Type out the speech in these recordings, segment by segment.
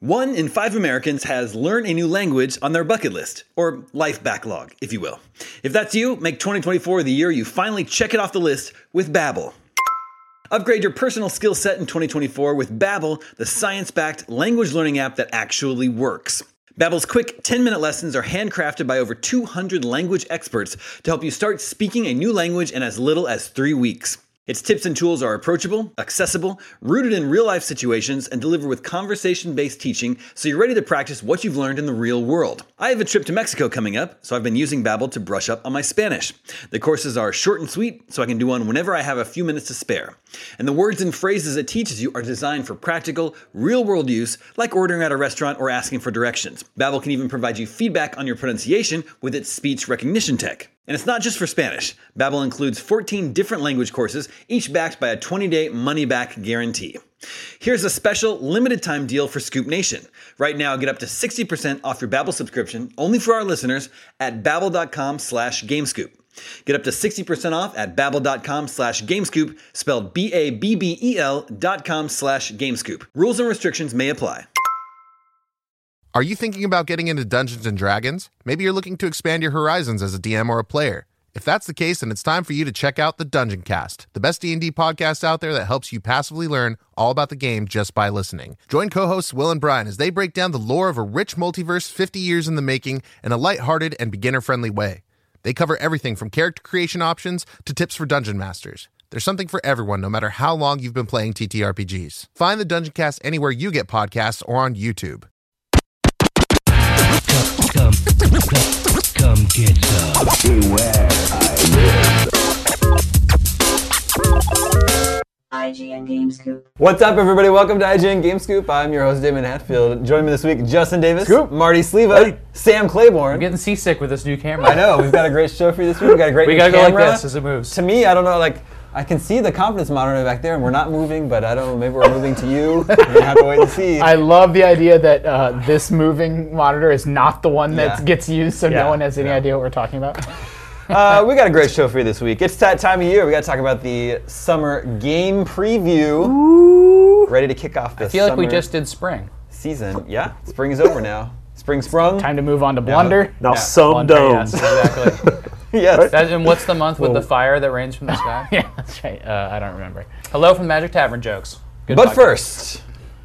1 in 5 Americans has learn a new language on their bucket list, or life backlog, if you will. If that's you, make 2024 the year you finally check it off the list with Babbel. Upgrade your personal skill set in 2024 with Babbel, the science-backed language learning app that actually works. Babbel's quick 10-minute lessons are handcrafted by over 200 language experts to help you start speaking a new language in as little as 3 weeks. Its tips and tools are approachable, accessible, rooted in real-life situations, and delivered with conversation-based teaching so you're ready to practice what you've learned in the real world. I have a trip to Mexico coming up, so I've been using Babbel to brush up on my Spanish. The courses are short and sweet, so I can do one whenever I have a few minutes to spare. And the words and phrases it teaches you are designed for practical, real-world use, like ordering at a restaurant or asking for directions. Babbel can even provide you feedback on your pronunciation with its speech recognition tech. And it's not just for Spanish. Babbel includes 14 different language courses, each backed by a 20-day money-back guarantee. Here's a special limited-time deal for Scoop Nation. Right now, get up to 60% off your Babbel subscription, only for our listeners, at babbel.com/gamescoop. Get up to 60% off at babbel.com/gamescoop, spelled BABBEL.com/gamescoop. Rules and restrictions may apply. Are you thinking about getting into Dungeons & Dragons? Maybe you're looking to expand your horizons as a DM or a player. If that's the case, then it's time for you to check out the Dungeon Cast, the best D&D podcast out there that helps you passively learn all about the game just by listening. Join co-hosts Will and Brian as they break down the lore of a rich multiverse 50 years in the making in a lighthearted and beginner-friendly way. They cover everything from character creation options to tips for dungeon masters. There's something for everyone, no matter how long you've been playing TTRPGs. Find the Dungeon Cast anywhere you get podcasts or on YouTube. Come get some. Beware, IGN Gamescoop. What's up, everybody? Welcome to IGN Gamescoop. I'm your host, Damon Hatfield. Joining me this week, Justin Davis, Scoop. Marty Sleva, Sam Claiborne. I'm getting seasick with this new camera. I know. We've got a great show for you this week. We've got a great We new gotta camera. go like this as it moves. To me, I don't know, I can see the confidence monitor back there, and we're not moving, but I don't know, maybe we're moving to you. We're going to have to wait and see. I love the idea that this moving monitor is not the one that gets used, so no one has any idea what we're talking about. We got a great show for you this week. It's that time of year. We got to talk about the summer game preview. Ooh. Ready to kick off the I feel like we summer just did spring. season. Yeah, spring is over now. Spring sprung. Time to move on to Blunder. Now some Yes, exactly. Yes. And what's the month with the fire that rains from the sky? Yeah, that's right. I don't remember. Hello from Magic Tavern jokes. Good But podcast. first,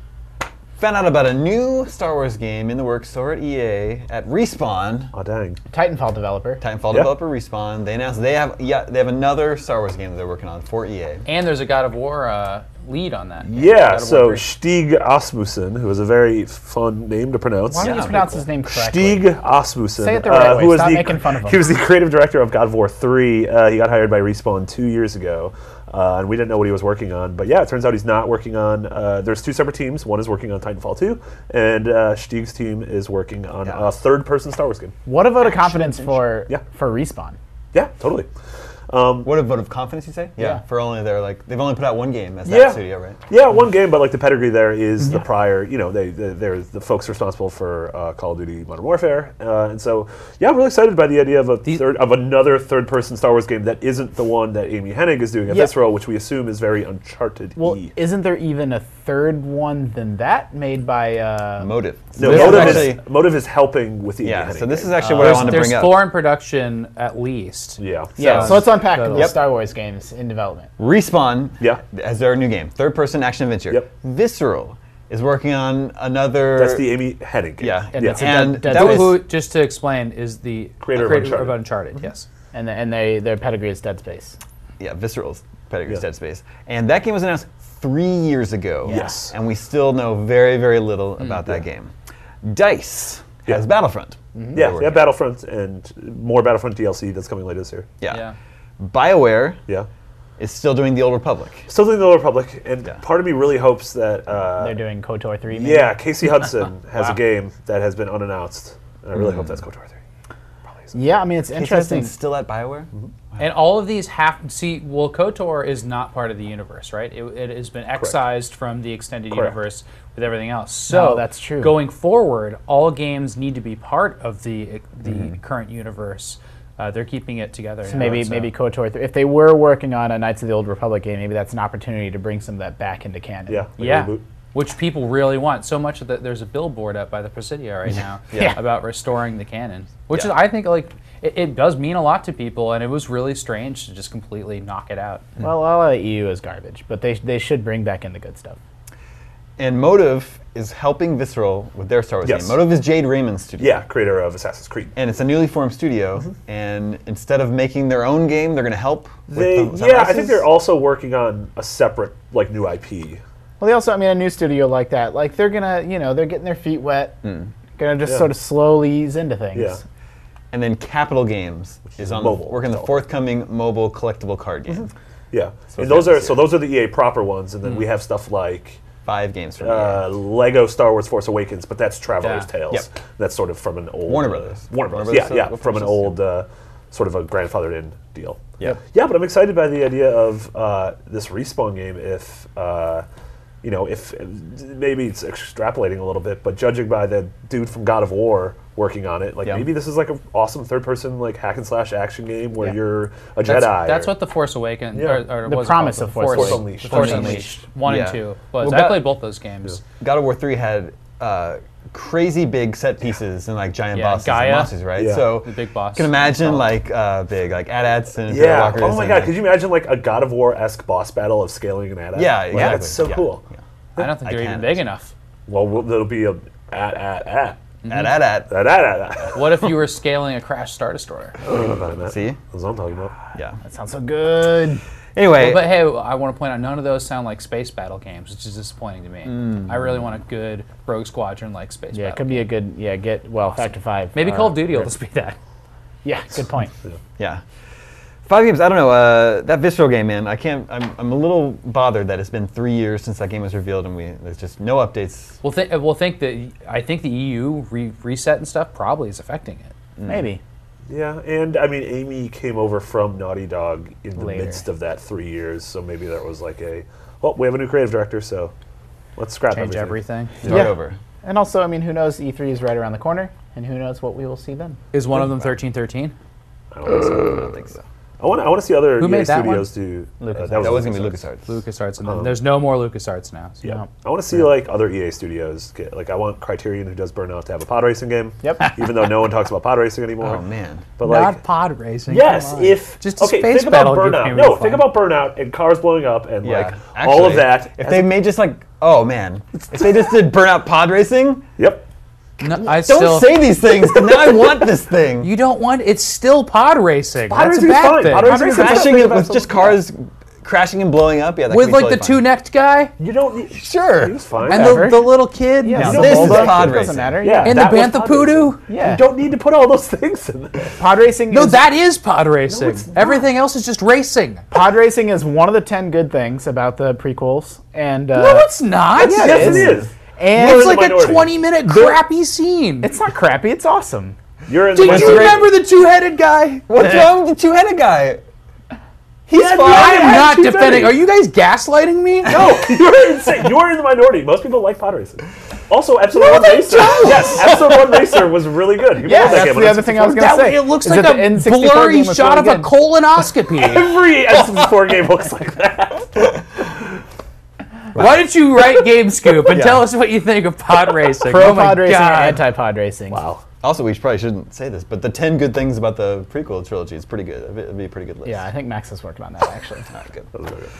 found out about a new Star Wars game in the works over at EA at Respawn. Oh dang! Titanfall developer. Titanfall developer Respawn. They announced they have another Star Wars game that they're working on for EA. And there's a God of War lead on that. Yeah, God of so War 3. Stig Asmussen, who is a very fun name to pronounce. Why don't you pronounce his name correctly? Stig Asmussen. Say it the right way. who was Stop making fun of him. He was the creative director of God of War 3. He got hired by Respawn 2 years ago, and we didn't know what he was working on. But yeah, it turns out he's not working on. There's two separate teams. One is working on Titanfall 2, and Stig's team is working on a third-person Star Wars game. What a vote of confidence for Respawn. Yeah, totally. What a vote of confidence, you say? Yeah. For only they've only put out one game as that studio, right? Yeah, one game, but like the pedigree there is the prior. You know, they're the folks responsible for Call of Duty: Modern Warfare, and so yeah, I'm really excited by the idea of another third-person Star Wars game that isn't the one that Amy Hennig is doing at Visceral, which we assume is very Uncharted. Well, isn't there even a third one than that made by Motive? No, Motive is helping with the Amy Hennig so this game. is actually what I wanted to bring There's up. 4 in production at least. Yeah. So let's unpack the Star Wars games in development. Respawn has their new game, third-person action adventure. Yep. Visceral is working on another. That's the Amy Hennig game. Yeah, And that was Who, just to explain, is the creator of Uncharted. Yes. And their pedigree is Dead Space. Visceral's pedigree is Dead Space, and that game was announced 3 years ago. Yes. And we still know very, very little about that game. DICE has Battlefront. Yeah, Battlefront and more Battlefront DLC that's coming later this year. Yeah. BioWare Yeah. is still doing the Old Republic. Still doing the Old Republic, and part of me really hopes that They're doing KOTOR 3, maybe? yeah, Casey Hudson has a game that has been unannounced, and I really hope that's KOTOR 3. Probably is. Yeah, I mean, it's Casey interesting. Hudson's still at BioWare? And all of these KOTOR is not part of the universe, right? It has been excised from the extended universe with everything else. So that's true. Going forward, all games need to be part of the current universe. They're keeping it together. So maybe KOTOR 3. If they were working on a Knights of the Old Republic game, maybe that's an opportunity to bring some of that back into canon. Yeah. Yeah. Reboot. which people really want. So much that there's a billboard up by the Presidio right now about restoring the canon, which is, I think, like, it does mean a lot to people, and it was really strange to just completely knock it out. Well, all of EU is garbage, but they should bring back in the good stuff. And Motive is helping Visceral with their Star Wars game. Motive is Jade Raymond's studio. Yeah, creator of Assassin's Creed. And it's a newly formed studio, and instead of making their own game, they're going to help with the I think they're also working on a separate, like, new IP. Well, they also, I mean, a new studio like that, like, they're going to, you know, they're getting their feet wet, going to just sort of slowly ease into things. Yeah. And then Capital Games is on working the forthcoming mobile collectible card game. Yeah. And those are the EA proper ones, and then we have stuff like 5 games from EA. Lego Star Wars Force Awakens, but that's Traveler's Tales. Yep. That's sort of from an old Warner Brothers. From an old sort of a grandfathered-in deal. Yeah, but I'm excited by the idea of this Respawn game. If if maybe it's extrapolating a little bit, but judging by the dude from God of War working on it, like maybe this is like an awesome third-person like hack and slash action game where you're a Jedi. That's what the Force Awakens, or the promise of Force Unleashed. Force Unleashed 1 and 2 was. I played both those games. God of War 3 had crazy big set pieces and like giant bosses Gaia. and monsters, right? Yeah. So The big boss. you can imagine like big like AT-ATs and Imperial Walkers. Oh my god, could you imagine like a God of War-esque boss battle of scaling an AT-AT? Yeah, exactly. That's so cool. Yeah. I don't think they're even big enough. Well, there'll be a AT-AT. AT-AT. What if you were scaling a Crash Star Destroyer? See? That's what I'm talking about. Yeah. That sounds so good. Anyway. But hey, I want to point out none of those sound like space battle games, which is disappointing to me. I really want a good Rogue Squadron like space battle. Yeah, it could be a good, Factor 5. Maybe Call of Duty will just be that. Yeah, good point. Yeah. 5 games, I don't know, that Visceral game, man, I'm a little bothered that it's been 3 years since that game was revealed and there's just no updates. I think the EU reset and stuff probably is affecting it. Maybe. Yeah, and I mean, Amy came over from Naughty Dog in the midst of that 3 years, so maybe there was like we have a new creative director, so let's scrap Change everything. Start over. And also, I mean, who knows, E3 is right around the corner, and who knows what we will see then. Is one of them 1313? I don't think so. I want to see other EA studios do. That was going to be LucasArts. LucasArts, and then there's no more LucasArts now. So. Yeah, I want to see like other EA studios get. Like, I want Criterion, who does Burnout, to have a pod racing game. Yep. Even though no one talks about pod racing anymore. Oh man. But Not like pod racing. Yes, if just a space think battle. About Burnout. No, think about Burnout and cars blowing up and all of that. If they made just like, oh man, if they just did Burnout pod racing. Yep. No, don't say these things, because now I want this thing. You don't want. It's still pod racing. Pod That's racing a bad is fine. thing. Pod racing is crashing with just cars crashing and blowing up. Yeah, that with could be like totally the two-necked guy. You don't need. Sure. It's fine. And the little kid. Yeah, this is pod it racing. doesn't matter. Yeah. And the that was Bantha pod Poodoo. racing. Yeah. You don't need to put all those things in there. Pod racing. No, that is pod racing. it's not. Everything else is just racing. Pod racing is one of the 10 good things about the prequels, and No, it's not. Yes, it is. And It's in the like a minority. 20-minute crappy scene. it's not crappy. It's awesome. You're in the Did you minority. remember the two-headed guy? What's wrong with the two-headed guy? He's fine. I am had not too defending. many. Are you guys gaslighting me? No, you're insane. You're in the minority. Most people like pod racing. Also, Episode 1 they Racer. don't. Yes, Episode 1 Racer was really good. People Yeah, love that that's game the on other thing I was N64. going to say. It looks is like that a the N64 blurry game was shot really of a good. colonoscopy. Every N64 game looks like that. Why don't you write Game Scoop and tell us what you think of pod racing? Pro Oh my pod racing and God. anti-pod racing. Wow. Also, we probably shouldn't say this, but the 10 good things about the prequel trilogy is pretty good. It'd be a pretty good list. Yeah, I think Max is working on that, actually. All right, good. That was really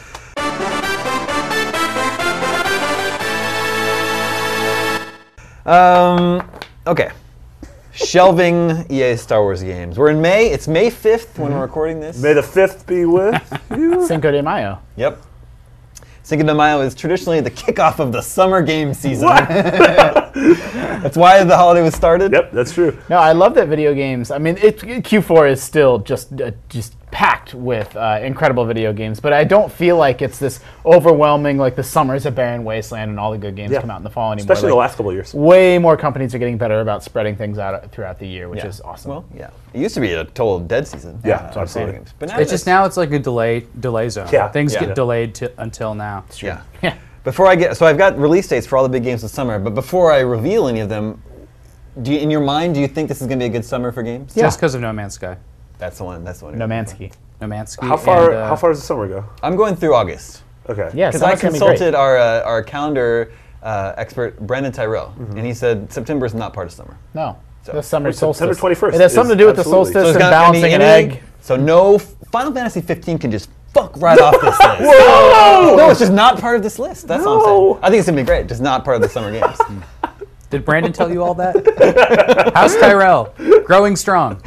good. Okay. Shelving EA Star Wars games. We're in May. It's May 5th when we're recording this. May the 5th be with you. Cinco de Mayo. Yep. Cinco de Mayo is traditionally the kickoff of the summer game season. That's why the holiday was started. Yep, that's true. No, I love that video games. I mean, Q4 is still just packed with incredible video games, but I don't feel like it's this overwhelming, like the summer's a barren wasteland and all the good games come out in the fall anymore. Especially like, the last couple of years. Way more companies are getting better about spreading things out throughout the year, which is awesome. Well, yeah. It used to be a total dead season. Yeah, for absolutely. video games. But now It's just now it's like a delay zone. Yeah. Things Yeah. get delayed until now. Yeah. Yeah. So I've got release dates for all the big games this summer, but before I reveal any of them, in your mind, do you think this is going to be a good summer for games? Yeah. Just because of No Man's Sky. That's the one. That's the one. No Mansky. No Man's Sky. How far and, does the summer go? I'm going through August. Okay. Yeah, Because I summer's gonna be great. consulted our calendar expert Brandon Tyrell, and he said September is not part of summer. No. So- The summer solstice. September 21st It has something to do with the absolutely. solstice and got- balancing an egg. So no, Final Fantasy 15 can just fuck right off this list. No, it's just not part of this list. That's what I'm saying. I think it's gonna be great. Just not part of the summer games. Did Brandon tell you all that? How's Tyrell? Growing strong.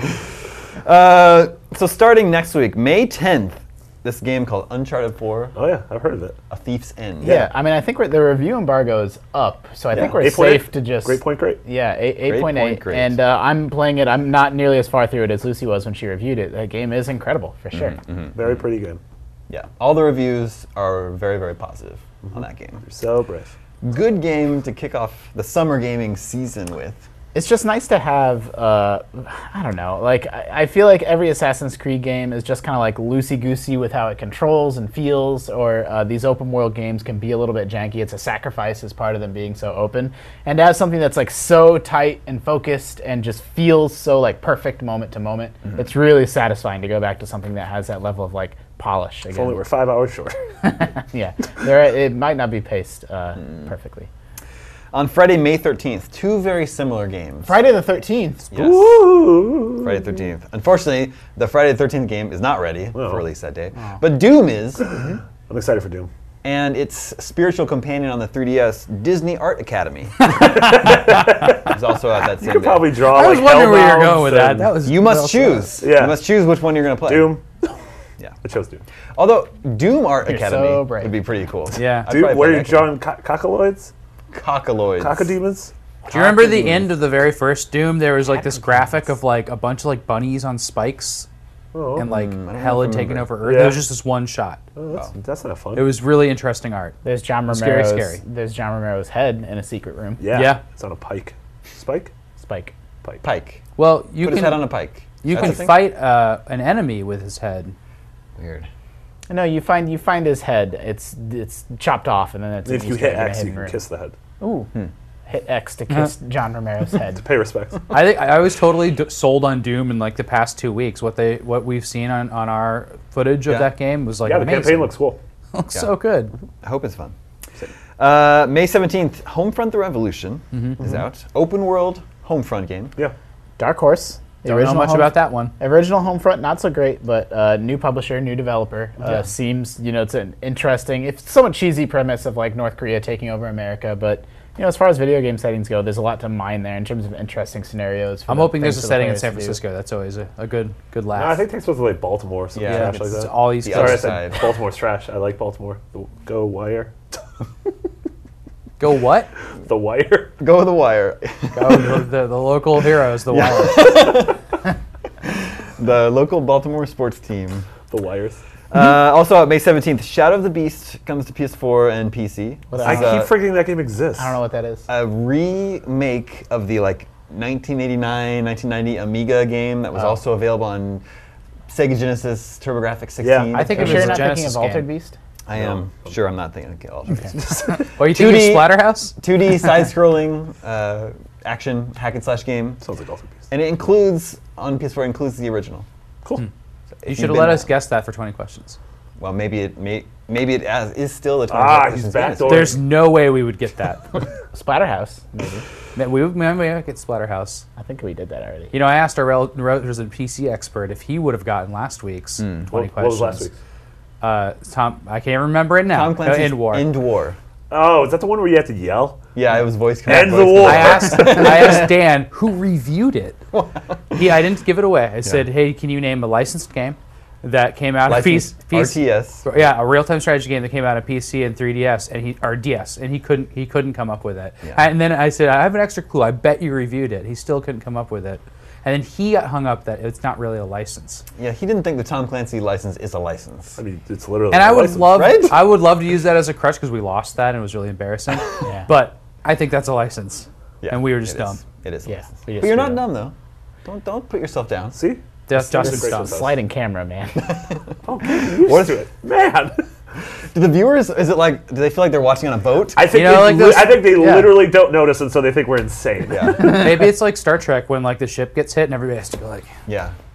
So starting next week, May 10th, this game called Uncharted 4: Oh yeah, I've heard of it. A Thief's End. Yeah, I mean, I think the review embargo is up, so I think we're 8.8. safe to just. Great point, great. Yeah, 8.8. great. And I'm playing it. I'm not nearly as far through it as Lucy was when she reviewed it. That game is incredible, for sure. Very pretty game. Yeah. All the reviews are very, very positive on that game. You're so brave. Good game to kick off the summer gaming season with. It's just nice to have, I don't know, like, I feel like every Assassin's Creed game is just kind of like loosey-goosey with how it controls and feels, or these open-world games can be a little bit janky. It's a sacrifice as part of them being so open. And to have something that's, like, so tight and focused and just feels so, like, perfect moment to moment, it's really satisfying to go back to something that has that level of, like, polish again. If only we're 5 hours short. Yeah, it might not be paced perfectly. On Friday, May 13th, two very similar games. Friday the 13th. Yes. Friday the 13th. Unfortunately, the Friday the 13th game is not ready for release that day. But Doom is, I'm excited for Doom. and its spiritual companion on the 3DS, Disney Art Academy. It's also at that same You could day. probably draw I was like wondering where you're Hellbound going with that. and That was You must well choose. said. Yeah. You must choose which one you're going to play. Doom. Yeah. I chose Doom. Although Doom Art You're Academy so brave. would be pretty cool. Yeah. I'd Doom, probably where play you're that game. drawing cockaloids? Cockaloids. Cocodemons? Do you remember the end of the very first Doom? There was like this graphic of like a bunch of like bunnies on spikes, and like hell had taken over Earth. Yeah. It was just this one shot. Oh, that's not fun. It was really interesting art. There's John Scary, Romero's. scary. There's John Romero's head in a secret room. yeah. Yeah. It's on a pike. Spike? Spike. Pike. Pike. Well, you Put his head on can a pike. you That's can a thing? fight an enemy with his head. Weird. No, you find his head. It's chopped off, and then it's. If an you Easter hit egg in a X, you hidden can room. kiss the head. Ooh. Hit X to kiss John Romero's head. Pay respects. I think I was totally sold on Doom in like the past 2 weeks. What we've seen on our footage of Yeah. that game was like Yeah, the amazing. campaign looks cool. Looks so good. I hope it's fun. May 17th, Homefront: The Revolution is out. Open world Homefront game. Yeah. Dark Horse. The Don't know much about that one. Original Homefront, not so great, but new publisher, new developer. Seems, it's an interesting, it's somewhat cheesy premise of like North Korea taking over America, but as far as video game settings go, there's a lot to mine there in terms of interesting scenarios. I'm hoping there's a things for the setting in players San to do. Francisco. That's always a good laugh. No, I think they're supposed to like Baltimore or something Yeah, trash like it's that. all East The Sorry, I Coast. other said side. Baltimore's trash. I like Baltimore. Go Wire. Go what? The Wire. Go the wire. Go the local heroes, the Wire. The local Baltimore sports team. The Wires. Also, May 17th, Shadow of the Beast comes to PS4 and PC. This I is keep forgetting that game exists. I don't know what that is. a remake of the 1989, 1990 Amiga game that was also available on Sega Genesis, TurboGrafx 16. Yeah, I think Are it you was sure a you're not thinking Genesis of Altered game. Beast? I am sure I'm not thinking of Altered Beast. Well, you think 2D of Splatterhouse? 2D side-scrolling action hack and slash game, Sounds like Altered Beast. and it includes on PS4 includes the original. Cool. So You if should you've have let been- us guess that for 20 questions. Well, maybe it is still the 20 He's backdoor. There's no way we would get that. Splatterhouse, maybe. we might get Splatterhouse. I think we did that already. You know, I asked our resident PC expert if he would have gotten last week's 20 What questions. was last week's? Tom, I can't remember it now. Tom Clancy's End War. End War. Oh, is that the one where you have to yell? Yeah, it was voice End the voice war. I asked Dan who reviewed it. I didn't give it away. I said, "Hey, can you name a licensed game that came out of Licensed PC? RTS. Yeah, a real-time strategy game that came out of PC and 3DS and DS, and he couldn't come up with it. Yeah. And then I said, I have an extra clue. I bet you reviewed it. He still couldn't come up with it. And then he got hung up that it's not really a license. Yeah, he didn't think the Tom Clancy license is a license. I mean, it's literally. And I a would license. love, right? I would love to use that as a crutch because we lost that and it was really embarrassing. Yeah. But I think that's a license, Yeah, and we were just it dumb. is. It is a Yeah, license. we just But you're not screwed dumb though. Don't put yourself down. See? Justin great dumb. success. Sliding camera, man. Used to it. Man. Do the viewers? Is it like? Do they feel like they're watching on a boat? I think You know, like those- I think they yeah. literally don't notice, and so they think we're insane. Yeah. Maybe it's like Star Trek when like the ship gets hit and everybody has to go like. Yeah.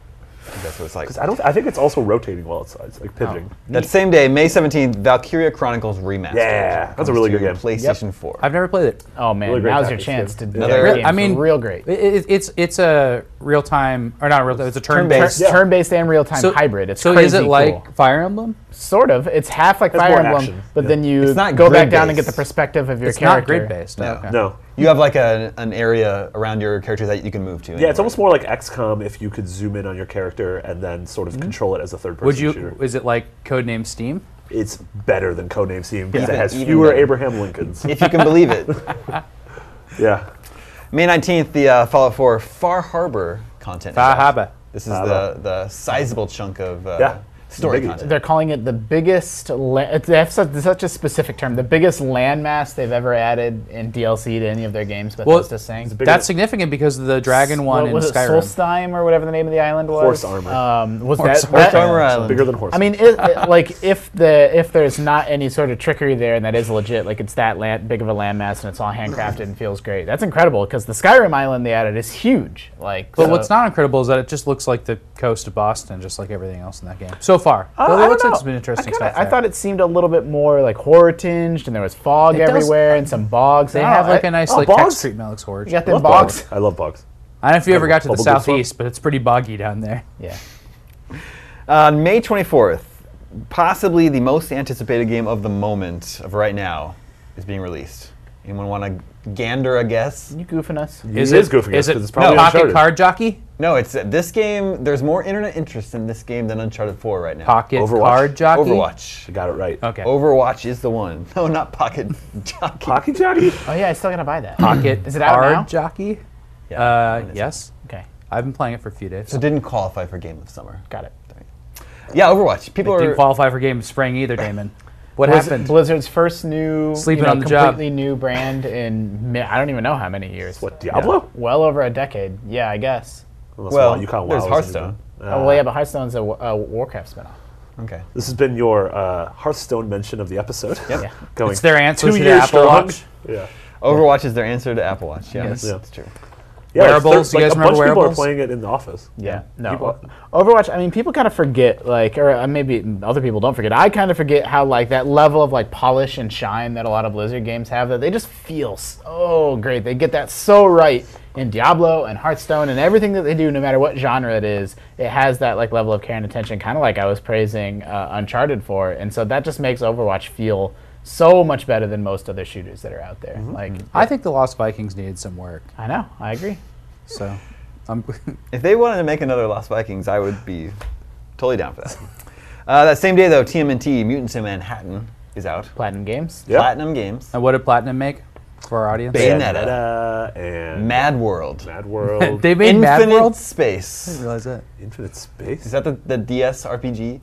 That's what it's like. 'Cause I think it's also rotating while it's like pivoting. That same day, May 17th, Valkyria Chronicles Remastered. Yeah, that's a really good game. PlayStation 4. I've never played it. Oh man, Really great now's your tactics chance to game. do Another- that game. I mean, real great. It's a real time or not real time. It's a Turn-based. turn-based. Turn-based and real-time hybrid. It's so crazy is it cool. like Fire Emblem? Sort of. It's half like It's Fire more Emblem, action, but yeah. then you It's not go back down and get grid-based. the perspective of your It's not character. grid based. No. Okay. No. You have like an area around your character that you can move to. Yeah, it's almost more like XCOM if you could zoom in on your character and then sort of control it as a third-person Would you? shooter. Is it like Codename Steam? It's better than Codename Steam because it Even- has even fewer better. Abraham Lincolns. if you can believe it. Yeah. May 19th, the Fallout 4 Far Harbor content. is Far out. Harbor. This is Harbor. the sizable chunk of Yeah. story Big- content. They're calling it the biggest. They have such a specific term. The biggest landmass they've ever added in DLC to any of their games. Well, Bethesda's saying. bigger- That's significant because the Dragon one What in was it, Skyrim. Solstheim or whatever the name of the island was? Horse Armor. Was Horse that Armor Island. Bigger than horse. I mean, like if there's not any sort of trickery there, and that is legit, like it's that big of a landmass, and it's all handcrafted and feels great. That's incredible because the Skyrim island they added is huge. Like, But what's not incredible is that it just looks like the coast of Boston, just like everything else in that game. So far. I Well, it don't looks like know. some interesting I stuff. I thought it seemed a little bit more like horror tinged, and there was fog It does- everywhere and some bogs. They I don't have know, like a nice oh, like bogs? text treatment that looks horror. You got I them love bogs. I love bugs. I don't know if you ever got to the Bubble Goose southeast, but it's pretty boggy down there. Yeah. On May 24th, possibly the most anticipated game of the moment, of right now, is being released. Anyone want to gander a guess? You goofing us? Is It is it goofing us is 'cause it it's probably Pocket Uncharted. Card Jockey? No, it's this game. There's more internet interest in this game than Uncharted 4 right now. Pocket Overwatch. Card Jockey? Overwatch. I got it right. Okay. Overwatch is the one. No, not Pocket Jockey. Pocket Jockey? Oh yeah, I still gotta buy that. Pocket Is it out Card now? Jockey? Yeah, when is it? Yes. Okay, I've been playing it for a few days. So it didn't qualify for Game of Summer. got it. Yeah, Overwatch. People It didn't are. qualify for Game of Spring either, Damon. What happened? Blizzard's first new Sleeping on the job. completely new brand in I don't even know how many years. What, Diablo? Well over a decade. Yeah, I guess. Unless Well, you count there's WoW as Hearthstone. anything. Oh well, yeah, but Hearthstone's a Warcraft spinoff. Okay. This has been your Hearthstone mention of the episode. Yep. Yeah. Going It's their answer 2 to the years Apple strong. Watch. Yeah. Overwatch is their answer to Apple Watch. Yeah, Yes. that's true. Yeah, Wearables, you guys a bunch remember of people are wearables? playing it in the office. Yeah, no. People- Overwatch, I mean, people kind of forget, like, or maybe other people don't forget. I kind of forget how, like, that level of, like, polish and shine that a lot of Blizzard games have, that they just feel so great. They get that so right in Diablo and Hearthstone and everything that they do, no matter what genre it is. It has that, like, level of care and attention, kind of like I was praising Uncharted for. And so that just makes Overwatch feel so much better than most other shooters that are out there. Like, I think the Lost Vikings needed some work. I know, I agree. So, I'm If they wanted to make another Lost Vikings, I would be totally down for that. That same day, though, TMNT Mutants in Manhattan is out. Platinum Games. Yeah. Platinum Games. and what did Platinum make for our audience? Bayonetta. And Mad World. Mad World. They made Mad Infinite World. I Space. didn't realize that. Infinite Space? Is that the DS RPG?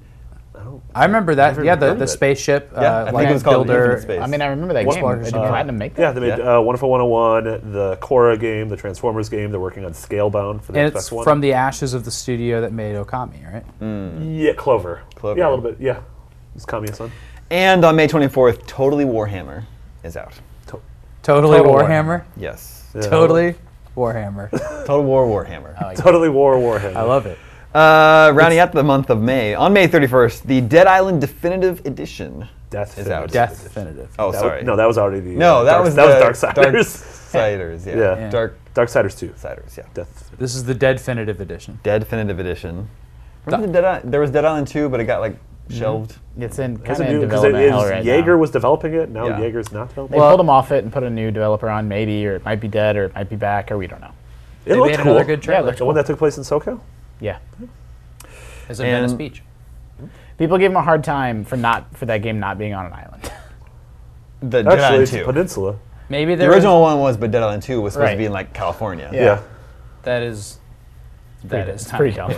I remember that. Never Yeah, heard of the it. spaceship Yeah, I think land it was called builder. Infinite Space. I mean, I remember that What game. was Did it? Platinum make that? Yeah, they made Wonderful 101, the Korra game, the Transformers game. They're working on Scalebound for the And Xbox it's One. from the ashes of the studio that made Okami, right? Yeah, Clover. Clover. Yeah, a little bit. Yeah. It's Kamiya's son. And on May 24th, Totally Warhammer is out. Totally Total Warhammer. Yes. Yeah. Totally Warhammer. Total War Warhammer. Totally Warhammer. I love it. Rounding out the month of May, on May 31st, the Dead Island Definitive Edition Death is out. Death Definitive. Oh, That sorry. Was, no, that was already the. No, that was Darksiders. Darksiders, yeah. Yeah. Darksiders, Darksiders 2. yeah. Death. This is the Dead Definitive Edition. Dead Definitive Edition. Remember the Dead Island? There was Dead Island 2, but it got like shelved. It's in Has kind a of new because development hell right Jaeger now. was developing it. Now Yeah. Jaeger's not They developing. pulled them off it and put a new developer on, maybe, or it might be dead, or it might be back, or we don't know. It They looked made cool. another good Yeah, it trailer. looked The one that took place in SoCal. Yeah. Has it been a And- speech? People give them a hard time for that game not being on an island. The Dead Actually, Island it's a 2. peninsula. Maybe The there original one was, but Dead Island 2 was supposed Right. to be in like California. Yeah. that is It's pretty dumb.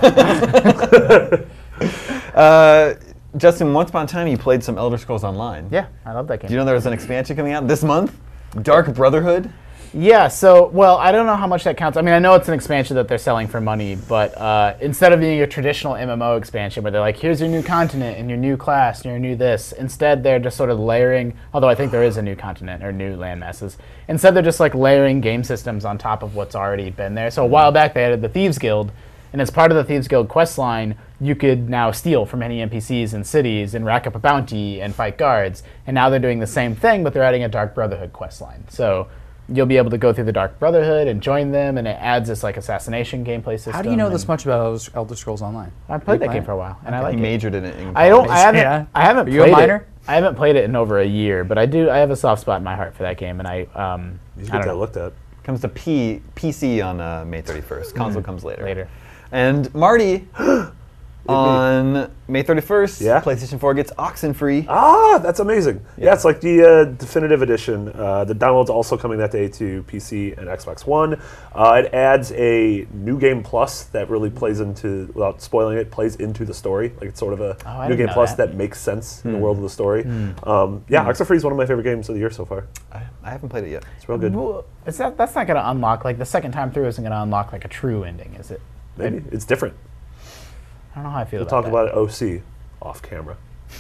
Justin, once upon a time you played some Elder Scrolls Online. Yeah, I love that game. Do you know there was an expansion coming out this month? Dark Brotherhood? Yeah, so, well, I don't know how much that counts. I mean, I know it's an expansion that they're selling for money, but instead of being a traditional MMO expansion where they're like, here's your new continent and your new class and your new this, instead they're just sort of layering, although I think there is a new continent or new land masses, instead they're just like layering game systems on top of what's already been there. So a while back they added the Thieves Guild, And as part of the Thieves Guild quest line, you could now steal from any NPCs in cities and rack up a bounty and fight guards. And now they're doing the same thing, but they're adding a Dark Brotherhood quest line. So you'll be able to go through the Dark Brotherhood and join them, and it adds this like assassination gameplay system. How do you know this much about Elder Scrolls Online? I played that game for a while, and I like He it. majored in it. In I don't. college. I haven't Are you a played minor? it. I haven't played it in over a year, but I do. I have a soft spot in my heart for that game, and I You should I get don't that know. looked at. Comes to PC on May 31st. Console comes later. Later. And Marty, on May 31st, Yeah? PlayStation 4 gets Oxenfree. Ah, that's amazing. Yeah, it's like the definitive edition. The download's also coming that day to PC and Xbox One. It adds a new game plus that really plays into, without spoiling it, plays into the story. Like it's sort of a I new didn't game know plus that. that makes sense in the world of the story. Yeah, Oxenfree is one of my favorite games of the year so far. I haven't played it yet. It's real good. Well, that's not going to unlock, like, the second time through isn't going to unlock, like, a true ending, is it? Maybe. It's different. I don't know how I feel We'll about talk that. about it OC off camera.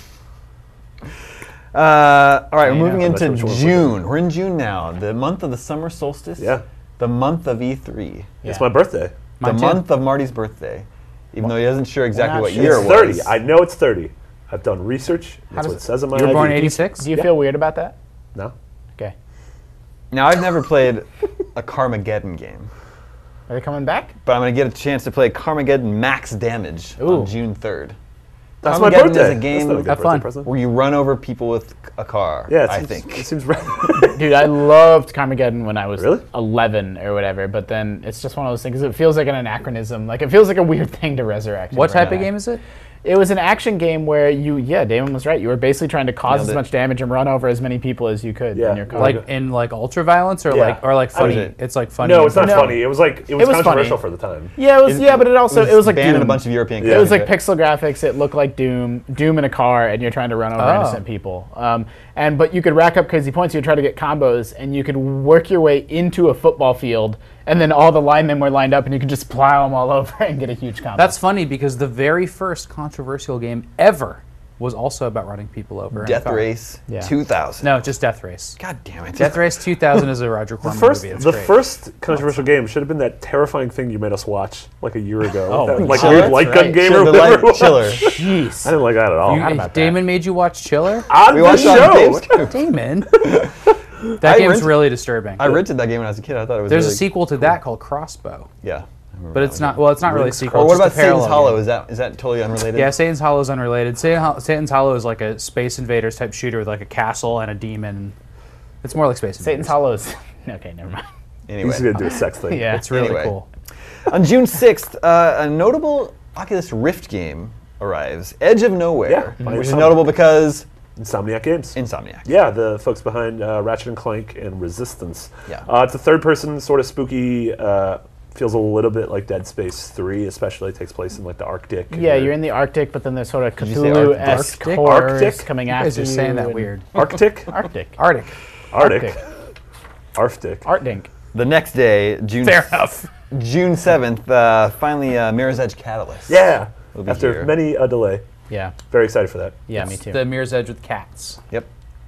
All right, we're moving I'm not into sure which one we're June. We're in June now, the month of the summer solstice. Yeah. The month of E3. It's my birthday. Mine the too. month of Marty's birthday. Even though he isn't sure exactly not what sure. year It's it 30. was. I know it's 30. I've done research. That's does what it says on my You were born ID. in 86? Do you feel weird about that? No. Okay. Now, I've never played a Carmageddon game, Are they coming back? but I'm going to get a chance to play Carmageddon Max Damage Ooh. on June 3rd. That's my Carmageddon birthday. is a game That's not a good Have birthday fun. present. where you run over people with a car, Yeah, I it think. seems Dude, I loved Carmageddon when I was Really? 11 or whatever, but then it's just one of those things. It feels like an anachronism. Like, it feels like a weird thing to resurrect. What right type of now. game is it? It was an action game where Damon was right. You were basically trying to cause Nailed as it. much damage and run over as many people as you could Yeah. in your car. Like in like ultra violence or Yeah. like funny? mean, It's like funny. No, it's not No. funny. It was like it was was controversial funny. for the time. yeah, it was. But it also it was like banned in Doom. a bunch of European Yeah. It was countries. like pixel graphics. It looked like Doom in a car, and you're trying to run over Oh. innocent people. But you could rack up crazy points. You would try to get combos, and you could work your way into a football field, and then all the linemen were lined up, and you could just plow them all over and get a huge combo. That's funny because the very first controversial game ever was also about running people over. in a Death car. Race Yeah. 2000. No, just Death Race. God damn it. Death Race 2000 is a Roger Corman movie. It's The great. first controversial game should have been that terrifying thing you made us watch like a year ago. Oh, that, my like God. weird That's light right. gun game or Chiller, the whatever. light, it was. Chiller. Jeez. I didn't like that at all. You- about that. Damon made you watch Chiller? On We the watched it on show. Dave's Scoop. Damon. That I game's rented- really disturbing. I rented that game when I was a kid. I thought it was There's really a sequel to that called Crossbow, Yeah. but it's not. Well, it's not really a sequel. Or it's what just about a parallel Satan's Hollow? game. Is that totally unrelated? Yeah, Satan's Hollow is unrelated. Satan's Hollow is like a Space Invaders type shooter with like a castle and a demon. It's more like Space Invaders. Satan's Hollows. Okay, never mind. Anyway. He's gonna do a sex thing. Yeah. It's really Anyway. cool. On June 6th, a notable Oculus Rift game arrives, Edge of Nowhere, Yeah, by which is Insomniac. notable because Insomniac Games. Insomniac. Yeah, the folks behind Ratchet and Clank and Resistance. Yeah. It's a third-person sort of spooky. Feels a little bit like Dead Space 3, especially. It takes place in like the Arctic. and Yeah, you're in the Arctic, but then there's sort of you say Cthulhu-esque Arctic? horrors Arctic? coming You after guys are saying that and- weird. Arctic. Arctic. Arctic. Arctic. Arctic. Artdink. The next day, June Fair enough. June 7th, finally Mirror's Edge Catalyst. Yeah. We'll be After here. many a delay. Yeah. Very excited for that. Yeah, me too. The Mirror's Edge with cats. Yep.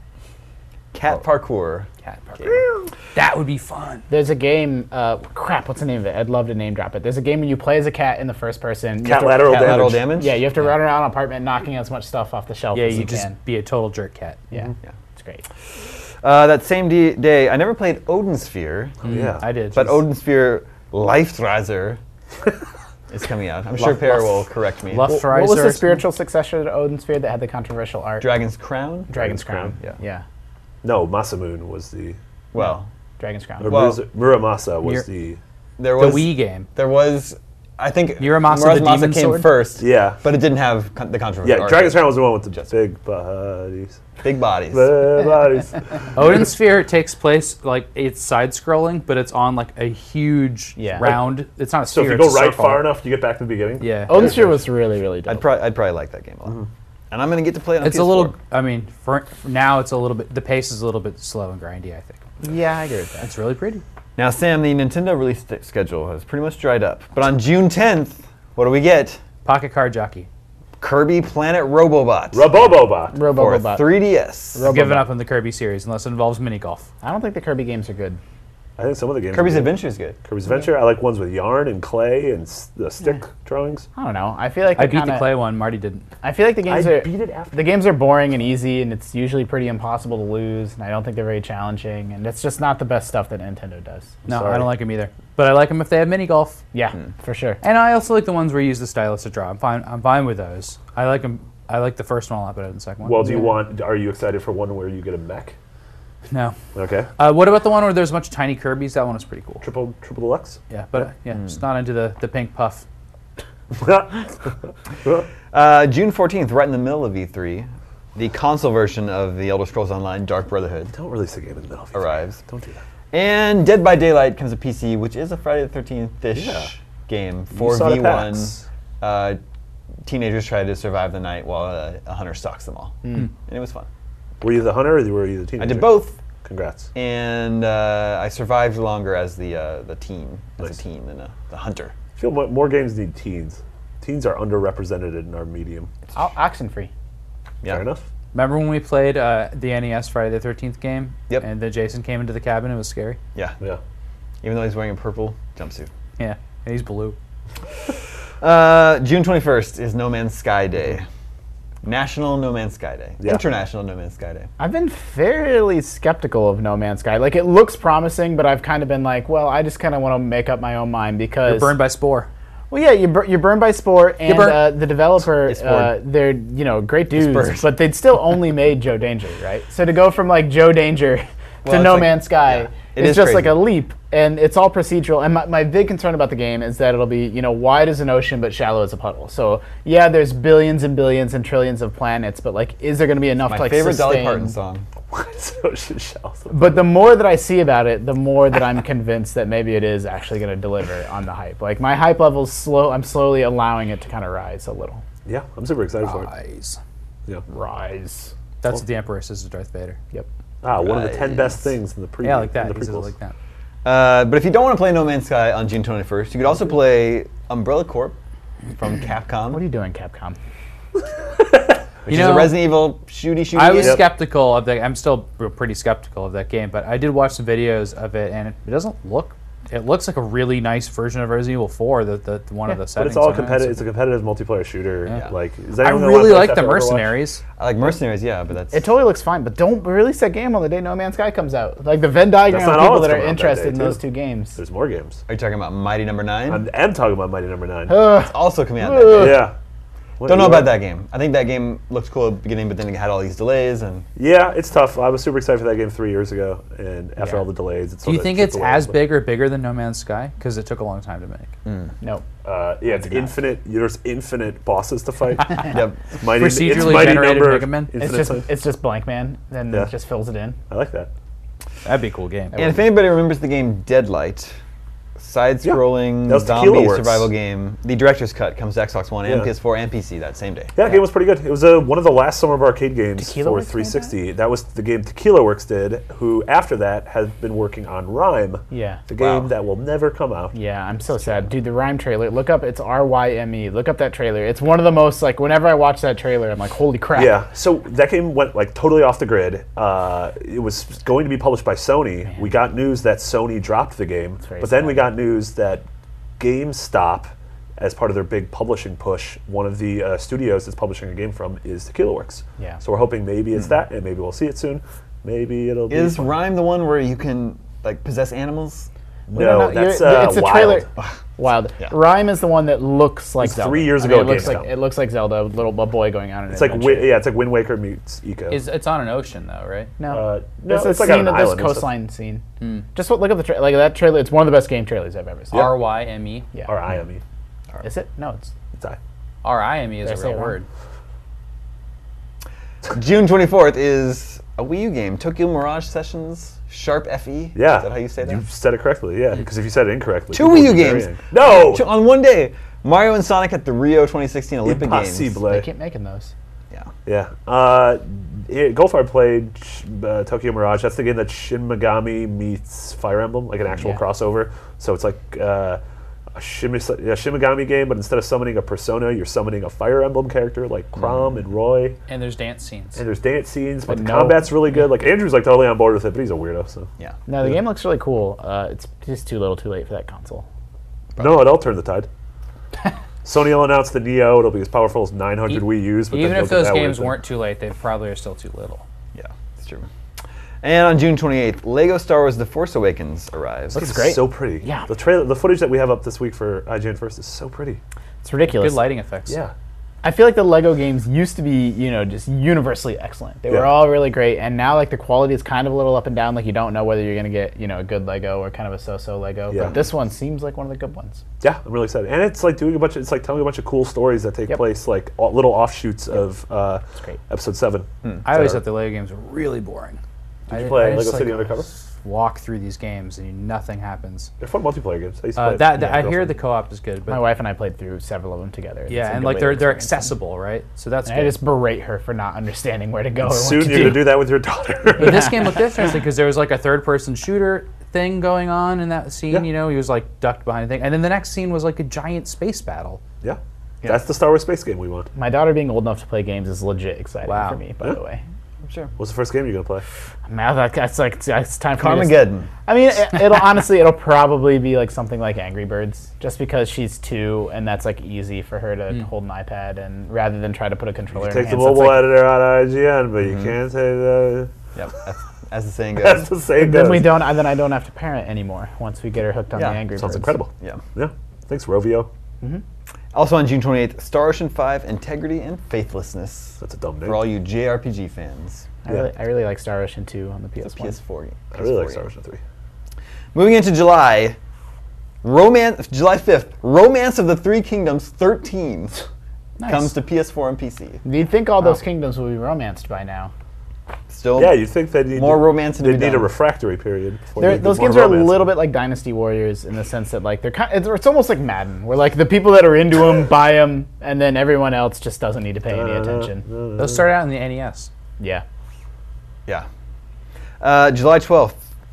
Cat parkour. Cat parkour. That would be fun. There's a game, crap, what's the name of it? I'd love to name drop it. There's a game when you play as a cat in the first person. You have Cat to- lateral Cat damage. lateral damage? Yeah, you have to run around an apartment knocking as much stuff off the shelf Yeah, as you you just can. be a total jerk cat. Yeah, Yeah. it's great. That same day, I never played Odin Sphere, Yeah. I did. but Odin Sphere Liftrazer is coming out. I'm sure Per will correct me. Left What was the Riser. spiritual successor to Odin Sphere that had the controversial art? Dragon's Crown? Dragon's Crown. Yeah. Yeah. No, Masamune was the. Well, Dragon's Crown. Or Well- Muramasa was You're- the. there The was Wii game. there was I think Muramasa the Demon came Sword? first. Yeah. But it didn't have the controversy. Yeah, Dragon's Crown was the one with the big bodies. Big bodies. Big bodies. Odin Sphere takes place like it's side-scrolling, but it's on like a huge Yeah. round. It's not a So sphere. if you go it's a right circle. far enough, you get back to the beginning. Yeah. Odin Sphere was really, really dope. I'd probably like that game a lot. And I'm gonna get to play it on It's PS4. a little. I mean, for now, it's a little bit. The pace is a little bit slow and grindy. I think Yeah, I agree with that. it's really pretty. Now, Sam, the Nintendo release schedule has pretty much dried up. But on June 10th, what do we get? Pocket Card Jockey. Kirby Planet Robobot Robobobot. for Robobot. 3DS. I've given up on the Kirby series unless it involves mini golf. I don't think the Kirby games are good. I think some of the games. Kirby's are good. Adventure is good. Kirby's Adventure. I like ones with yarn and clay and the stick drawings. I don't know. I feel like I they're beat the clay one. Marty didn't. I feel like the games I are beat it after. the games are boring and easy, and it's usually pretty impossible to lose. And I don't think they're very challenging, and it's just not the best stuff that Nintendo does. No, sorry. I don't like them either. But I like them if they have mini golf. Yeah, for sure. And I also like the ones where you use the stylus to draw. I'm fine with those. I like them. I like the first one a lot better than the second one. Well, are you excited for one where you get a mech? No. Okay. What about the one where there's a bunch of tiny Kirbys? That one was pretty cool. Triple deluxe? Yeah, but just not into the pink puff. June 14th, right in the middle of E3, the console version of the Elder Scrolls Online Dark Brotherhood Don't release the game in the middle of E3. arrives. Don't do that. And Dead by Daylight comes to PC, which is a Friday the 13th-ish Yeah. game. You saw the 4v1. packs. Teenagers try to survive the night while a hunter stalks them all. And it was fun. Were you the hunter or were you the teenager? I did both, Congrats. and I survived longer as the teen, Nice. than the hunter. I feel more games need teens. Teens are underrepresented in our medium. Oxen free. Yeah. Fair enough. Remember when we played the NES Friday the 13th game? Yep. And then Jason came into the cabin. It was scary. Yeah. Yeah. Even though he's wearing a purple jumpsuit. Yeah. And he's blue. June 21st is No Man's Sky Day. National No Man's Sky Day. Yeah. International No Man's Sky Day. I've been fairly skeptical of No Man's Sky. Like, it looks promising, but I've kind of been like, well, I just kind of want to make up my own mind because... You're burned by Spore. Well, yeah, you're burned by Spore, and burnt. the developer, It's Spore. they're great dudes, Spurs. but they'd still only made Joe Danger, right? So to go from like Joe Danger to it's No like- Man's Sky, yeah, it it's is just like crazy. a leap, and it's all procedural. And my big concern about the game is that it'll be wide as an ocean but shallow as a puddle. So yeah, there's billions and billions and trillions of planets, but like, is there going to be enough My to like favorite Dolly sustain? Parton song. So she shall. But the more that I see about it, the more that I'm convinced that maybe it is actually going to deliver on the hype. Like, my hype level's slow. I'm slowly allowing it to kind of rise a little. Yeah, I'm super excited for it. Rise. Yeah. Rise. That's what the Emperor says to Darth Vader. Yep. One of the 10 best Rise. things in the preview. Yeah, like that. In the He says it prequels. like that. But if you don't want to play No Man's Sky on June 21st, you could also play Umbrella Corp from Capcom. What are you doing, Capcom? Which is a Resident Evil shooty I was game. skeptical of that. I'm still pretty skeptical of that game, but I did watch some videos of it, and it doesn't look. It looks like a really nice version of Resident Evil 4. The one of the But settings. it's all on it. competitive. It's a competitive multiplayer shooter. Yeah. Like, is I anyone gonna really wanna like play the Overwatch? Mercenaries. I like Mercenaries, yeah, but that's... It totally looks fine, but don't release that game on the day No Man's Sky comes out. Like, the Venn diagram That's of not all people that's that are coming out that interested day, in those too. two games. There's more games. Are you talking about Mighty Number 9? I am talking about Mighty Number 9. Also coming out that day. Yeah. What- Don't know you about are- that game. I think that game looked cool at the beginning, but then it had all these delays, and Yeah, it's tough. I was super excited for that game 3 years ago, and after all the delays, it's Do you sort of think chipped it's away, as but- big or bigger than No Man's Sky? Because it took a long time to make. No. Yeah, it's infinite. There's infinite bosses to fight. yep. Mighty, it's Procedurally mighty generated number. Mega Man? Infinite It's just Blank Man, then Yeah. it just fills it in. I like that. That'd be a cool game. And if anybody remembers the game Deadlight, side-scrolling That was Tequila zombie Works. survival game, the director's cut comes to Xbox One and Yeah. PS4 and PC that same day. Yeah, that game was pretty good. It was one of the last Summer of Arcade games Tequila for Works made 360. That was the game Tequila Works did, who after that has been working on Rhyme, Yeah. the game Wow. that will never come out. Yeah, I'm so sad. Dude, the Rhyme trailer, look up, it's RYME. Look up that trailer. It's one of the most, like, whenever I watch that trailer, I'm like, holy crap. Yeah, so that game went like totally off the grid. It was going to be published by Sony. We got news that Sony dropped the game, very but then sad. we got news that GameStop, as part of their big publishing push, one of the studios that's publishing a game from is Tequila Works. Yeah. So we're hoping maybe it's that, and maybe we'll see it soon. Maybe it'll be. Is fun. Rhyme the one where you can like possess animals? No, that's it's a Wild. trailer. Wild. Yeah. Rhyme is the one that looks like was Zelda. 3 years I ago mean, at it Gamescom. looks like Zelda, a boy going on an It's like adventure. it's like Wind Waker meets Eco. It's on an ocean though, right? No, no, it's a it's like on scene an of this island and stuff. coastline scene. Just look up the like that trailer. It's one of the best game trailers I've ever seen. RYME. Yeah. or IME. Is it? No, it's. It's I. RIME is Did I a say real it wrong? word. June 24th is a Wii U game, Tokyo Mirage Sessions Sharp FE. Yeah. Is that how you say that? You said it correctly, yeah. Because if you said it incorrectly, Two people Wii U would be games. very angry. No! On one day, Mario and Sonic at the Rio 2016 Olympic Games. Impossible. They keep making those. Yeah. Yeah. Goldfire played Tokyo Mirage. That's the game that Shin Megami meets Fire Emblem, like an actual Yeah. crossover. So it's like Shimigami game, but instead of summoning a Persona, you're summoning a Fire Emblem character like Chrom and Roy. And there's dance scenes. But the combat's really good. Like Andrew's like totally on board with it, but he's a weirdo. So Yeah. No, the game looks really cool. It's just too little too late for that console. no, it'll turn the tide. Sony will announce the Neo. It'll be as powerful as 900 Wii U's. But Even then if you'll get those that weird games thing. weren't too late, they probably are still too little. Yeah, it's true. And on June 28th, Lego Star Wars The Force Awakens arrives. It's great. so pretty. Yeah. The footage that we have up this week for IGN First is so pretty. It's ridiculous. Good lighting effects. Yeah. I feel like the Lego games used to be, just universally excellent. They were all really great, and now like the quality is kind of a little up and down. Like you don't know whether you're going to get, a good Lego or kind of a so-so Lego. Yeah. But this one seems like one of the good ones. Yeah, I'm really excited, and it's like telling a bunch of cool stories that take place, like little offshoots of great. Episode 7. I always thought the Lego games were really boring. Did you play I Lego just, City Undercover? Walk through these games and nothing happens. They're fun multiplayer games. I used to play I hear the co-op is good, My but wife and I played through several of them together. It's yeah, a and good like way to they're experience them. accessible, right? So that's And good. I just berate her for not understanding where to go or Soon what to you're do. going to do that with your daughter. But this game looked interesting because there was like a third-person shooter thing going on in that scene. Yeah. He was like ducked behind a thing, and then the next scene was like a giant space battle. Yeah. That's the Star Wars space game we want. My daughter being old enough to play games is legit exciting Wow. for me, by the way. Sure. What's the first game you're going to play? Now that's time for me to- Carmageddon. I mean, it'll probably be like something like Angry Birds, just because she's 2 and that's like easy for her to hold an iPad, and rather than try to put a controller in her Take the hands, that's mobile like, editor out of IGN, but you can't say the... Yep. As the saying That's goes. the same then goes. I don't have to parent anymore once we get her hooked on Yeah, the Angry Sounds Birds. incredible. Yeah. Yeah. Thanks, Rovio. Also on June 28th, Star Ocean 5: Integrity and Faithlessness. That's a dumb name. For all you JRPG fans. I really like Star Ocean 2 on the PS1. It's a PS4 game. I really like PS4 Star game. Ocean 3. Moving into July, July 5th, Romance of the Three Kingdoms 13 Nice. comes to PS4 and PC. You'd think all those kingdoms will be romanced by now. Still, Yeah, you'd think they need more romance to They be need a done. refractory period. Before they do Those more games are a romance. little bit like Dynasty Warriors in the sense that like it's almost like Madden, where like the people that are into them buy them, and then everyone else just doesn't need to pay any attention. Those started out in the NES. Yeah. Yeah. July 12th.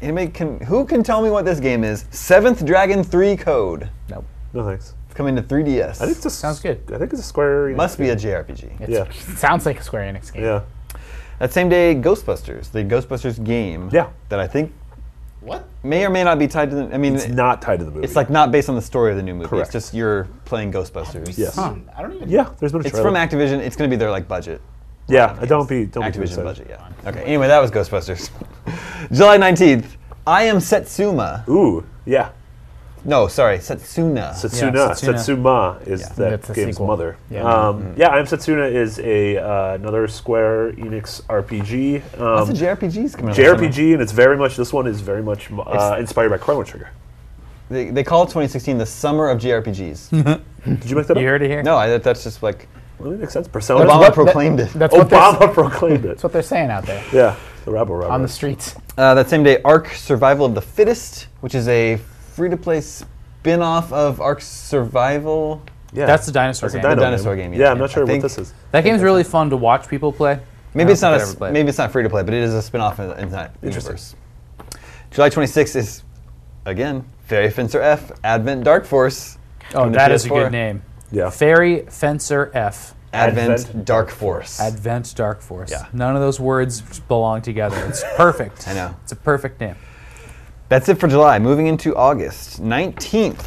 Who can tell me what this game is? Seventh Dragon 3 Code. Nope. No thanks. It's coming to 3DS. I think it's Sounds good. I think it's a Square Enix Must be a game. JRPG. Yeah. It sounds like a Square Enix game. Yeah. That same day, Ghostbusters, the Ghostbusters game. Yeah. That I think What? may or may not be tied to the. I mean, It's not tied to the movie. it's like not based on the story of the new movie. Correct. It's just you're playing Ghostbusters. Yes. I don't even. Yeah, there's been a It's trailer. from Activision. It's going to be their like budget. Yeah, don't be too Activision excited. budget. Yeah. Okay. Anyway, that was Ghostbusters. July 19th. I Am Setsuma. Ooh, yeah. No, sorry, Setsuna. Setsuna. Yeah, Setsuna. Setsuma is that That's a game's sequel. mother. Yeah. Yeah, I Am Setsuna is another Square Enix RPG. Lots of JRPGs coming out. this summer. JRPG, and this one is very much inspired by Chrono Trigger. They call 2016 the summer of JRPGs. Did you make that You up? heard it here. No, that's just like Well, that makes sense. Persona. Obama proclaimed it. That's what Obama proclaimed it. that's what they're saying out there Yeah, the rabble. on the streets. That same day, Ark Survival of the Fittest, which is a free-to-play spin-off of Ark Survival. Yeah, That's the dinosaur That's a game. dino The dinosaur game, Yeah, yeah. I'm not I sure what think- this is. That game's really fun to watch people play. Maybe I it's don't not think I've ever played. maybe it's not free-to-play, but it is a spin-off in that universe. July 26th is, again, Fairy Fencer F, Advent Dark Force. Oh, coming to that is a PS4. good name. Yeah. Fairy Fencer F. Advent Dark Force. Advent Dark Force. Yeah. None of those words belong together. It's perfect. I know. It's a perfect name. That's it for July. Moving into August 19th,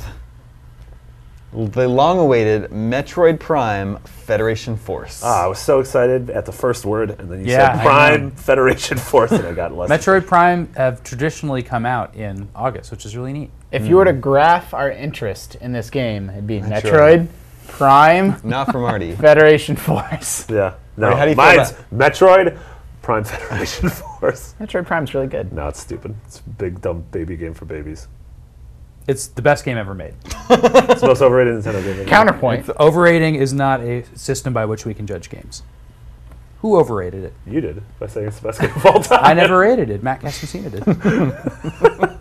the long-awaited Metroid Prime Federation Force. I was so excited at the first word, and then you Yeah, said I Prime know. Federation Force, and I got less. Metroid Prime have traditionally come out in August, which is really neat. If you were to graph our interest in this game, it'd be Metroid. Metroid, Prime, Not from Marty. Federation Force. Yeah. No. How do you feel Mine's Metroid, Prime Federation Force. Metroid Prime's really good. No, it's stupid. It's a big, dumb baby game for babies. It's the best game ever made. It's the most overrated Nintendo game ever. Counterpoint. Overrating is not a system by which we can judge games. Who overrated it? You did, by saying it's the best game of all time. I never rated it. Matt Castasina did.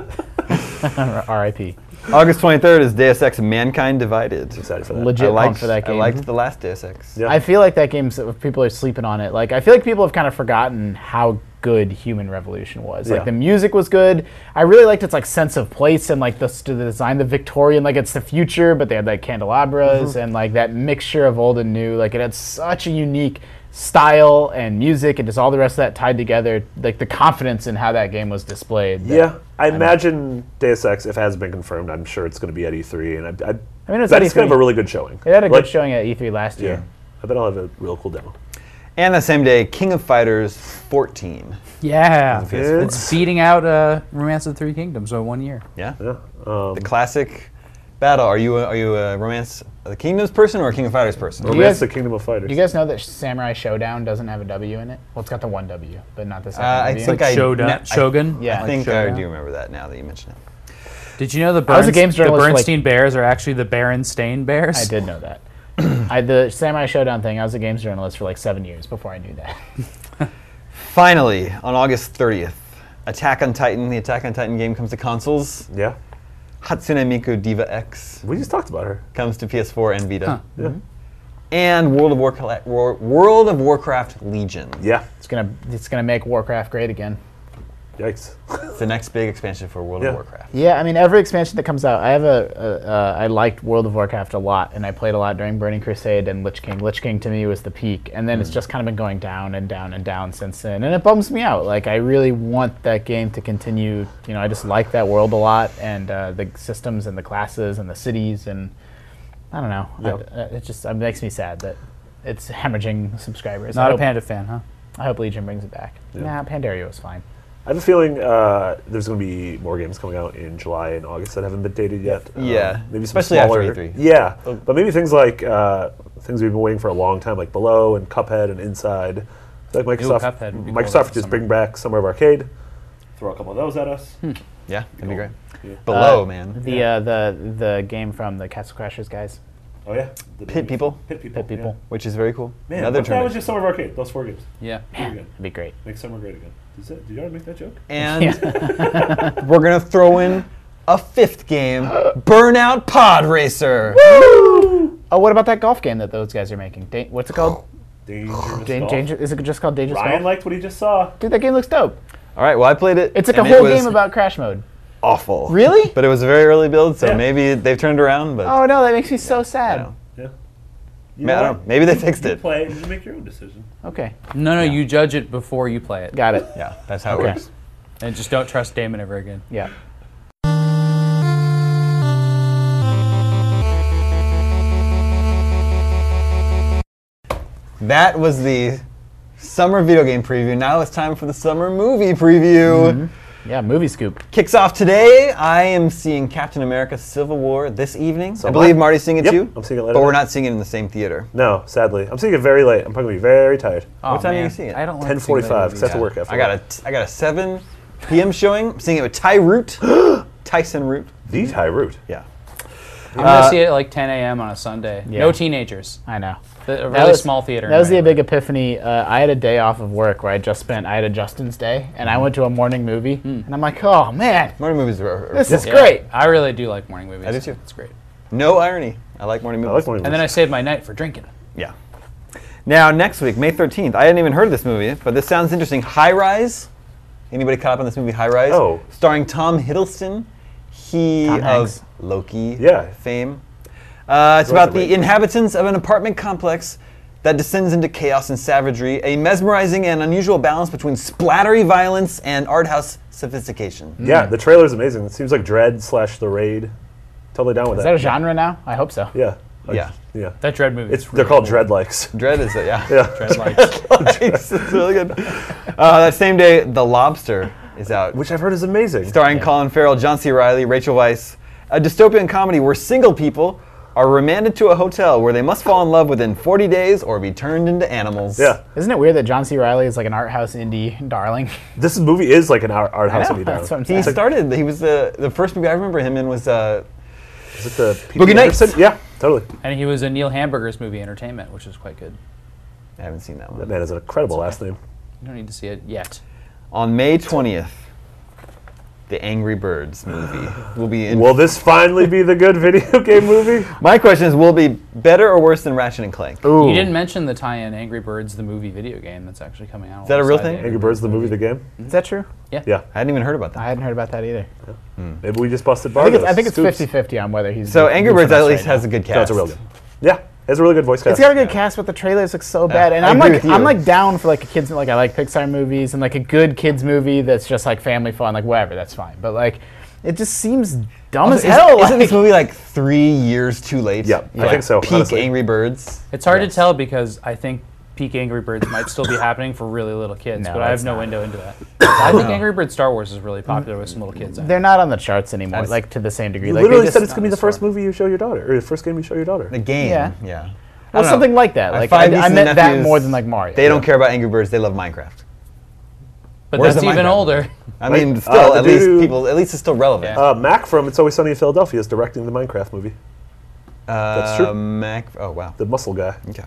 R.I.P. August 23rd is Deus Ex Mankind Divided. Excited for that. Legit I pumped for that game. I liked the last Deus Ex. Yeah. I feel like that game's, if people are sleeping on it, like I feel like people have kind of forgotten how good Human Revolution was. Yeah. Like the music was good. I really liked its like sense of place and like the design, the Victorian, like it's the future, but they had like candelabras and like that mixture of old and new. Like it had such a unique style and music and just all the rest of that tied together. Like the confidence in how that game was displayed. Yeah, I imagine Deus Ex, if it hasn't been confirmed, I'm sure it's going to be at E3, and I mean, it's bet at it's going E3. to have a really good showing. It had a Like, good showing at E3 last Yeah, year. I bet I'll have a real cool demo. And the same day, King of Fighters 14. Yeah, PS4. it's beating out Romance of the Three Kingdoms by 1 year. Yeah. Yeah. The classic battle. Are you a Romance of the Kingdoms person or a King of Fighters person? you Romance guys- the Kingdom of Fighters. Do you guys know that Samurai Showdown doesn't have a W in it? Well, it's got the one W, but not the second I W. think Shogun. Yeah. I think Shogun. I do remember that now that you mention it. Did you know the I was a games the journalist for, like- Bernstein Bears are actually the Berenstain Bears? I did know that. The Samurai Showdown thing, I was a games journalist for like 7 years before I knew that. Finally, on August 30th, Attack on Titan, the Attack on Titan game comes to consoles. Yeah. Hatsune Miku Diva X We just talked about her. comes to PS4 and Vita. Yeah. And World of Warcraft Legion. Yeah. It's gonna make Warcraft great again. Yikes. It's the next big expansion for World Yeah. of Warcraft. Yeah, I mean every expansion that comes out, I have I liked World of Warcraft a lot, and I played a lot during Burning Crusade and Lich King. Lich King to me was the peak, and then it's just kind of been going down and down and down since then, and it bums me out. Like I really want that game to continue. You know, I just like that world a lot, and the systems and the classes and the cities, and I don't know. It makes me sad that it's hemorrhaging subscribers. Not a Panda fan, huh? I hope Legion brings it back. Nah, Pandaria was fine. I have a feeling there's going to be more games coming out in July and August that haven't been dated yet. Yeah, maybe some especially after smaller, E3. Yeah, but maybe things like things we've been waiting for a long time, like Below and Cuphead and Inside. I feel like Cuphead would be cool Microsoft this just summer. bring back Summer of Arcade, throw a couple of those at us. Yeah, that'd be great. Yeah. Below, man. The game from the Castle Crashers guys. Oh yeah, Pit People, Pit People. Pit People. which is very cool. Yeah. Man, Another what if that was turn. just Summer of Arcade? Those 4 games. Yeah. Pretty good. That'd be great. Make Summer great again. Did you already make that joke? And we're gonna throw in a 5th game, Burnout Pod Racer. Oh, what about that golf game that those guys are making? What's it called? Dangerous Golf. Is it just called Dangerous Ryan Golf? liked what he just saw. Dude, that game looks dope. All right, well I played it. It's like a and it whole was game about crash mode. awful. Really? But it was a very early build, so Yeah. maybe they've turned around. But Oh no, that makes me so I sad. don't know. Yeah. I don't know. Maybe they fixed You it. play it and you make your own decision. Okay, No, you judge it before you play it. got it. Yeah, that's how Okay. it works. And just don't trust Damon ever again. Yeah. That was the summer video game preview. Now it's time for the summer movie preview. Yeah, movie scoop. Kicks off today. I am seeing Captain America: Civil War this evening. I am believe I. Marty's seeing it Yep, too. I'm seeing it later But we're tonight. not seeing it in the same theater. No, sadly. I'm seeing it very late. I'm probably going to be very tired. Oh, What time are you man. seeing it? I don't like 10:45, because movies. I have to work after I got a 7 p.m. showing. I'm seeing it with Ty Root, Tyson Root. The Thai Root. Yeah. I'm gonna see it at like 10 a.m. on a Sunday. Yeah. No teenagers. I know. A really small theater. That was the in big epiphany. I had a day off of work where I had a Justin's day, and I went to a morning movie, and I'm like, oh man, Morning movies are this is Yeah, great. I really do like morning movies. I do too. It's great. no irony. I like morning I movies. like morning And then I movies. saved my night for drinking. Yeah. Now next week, May 13th. I hadn't even heard of this movie, but this sounds interesting. High Rise. Anybody caught up on this movie, High Rise? Oh. Starring Tom Hiddleston. He Tom of Hanks. Loki Yeah. fame. It's about the great. inhabitants of an apartment complex that descends into chaos and savagery, a mesmerizing and unusual balance between splattery violence and art house sophistication. Yeah, the trailer's amazing. It seems like Dread / The Raid. Totally down with Is that a genre now? I hope so. Yeah. Like, Yeah. Yeah. That Dread movie. They're called Dreadlikes. Dread is it, yeah. Yeah. Dread lights. It's really good. That same day, The Lobster is out. Which I've heard is amazing. Starring Colin Farrell, John C. Reilly, Rachel Weisz. A dystopian comedy where single people are remanded to a hotel where they must fall in love within 40 days or be turned into animals. Yeah. Isn't it weird that John C. Reilly is like an art house indie darling? This movie is like an art house know, movie. that's what I'm He saying. he was the first movie I remember him in was Is it the Boogie Nights. Anderson? Yeah, totally. And he was in Neil Hamburger's movie Entertainment, which is quite good. I haven't seen that That one. man has an incredible last name. You don't need to see it yet. On May 20th, The Angry Birds movie will be in. Will this finally be the good video game movie? My question is, will it be better or worse than Ratchet and Clank? Ooh. You didn't mention the tie-in Angry Birds, the movie video game that's actually coming out. Is that a real alongside thing? Angry Birds, the movie, the game? Is that true? Yeah. I hadn't even heard about I that. hadn't heard about that either. Maybe we just busted I Bardos. think it's Scoops. 50-50 on whether he's. So Angry Birds goofing at us least right has now. a good cast. No, it's a real good. Yeah, it's a really good voice cast. It's got a good cast, but the trailers look so bad. And I I'm agree like, with you. I'm like down for like a kids, like I like Pixar movies and like a good kids movie that's just like family fun, like whatever, that's fine. But like, it just seems dumb as hell. Isn't this like- movie like 3 years too late? Yeah, I think so, Peak honestly. Angry Birds. It's hard to tell because I think peak Angry Birds might still be happening for really little kids, No, but I have it's no not. window into that. I think Angry Birds Star Wars is really popular with some little kids. They're not on the charts anymore, That's- like to the same degree. You Like, literally they said just- it's going to be the first movie you show your daughter, or the first game you show your daughter. The game. Yeah. Yeah. I well, don't know. something like that. My Like 5 I nieces and meant that nephews, more than like Mario. They don't care about Angry Birds. They love Minecraft. But Where's that's the even Minecraft? older. I mean, Right. still, The at least dude- people, at least it's still relevant. Mac from It's Always Sunny in Philadelphia is directing the Minecraft movie. That's true. Mac. Oh wow. The muscle guy. Okay.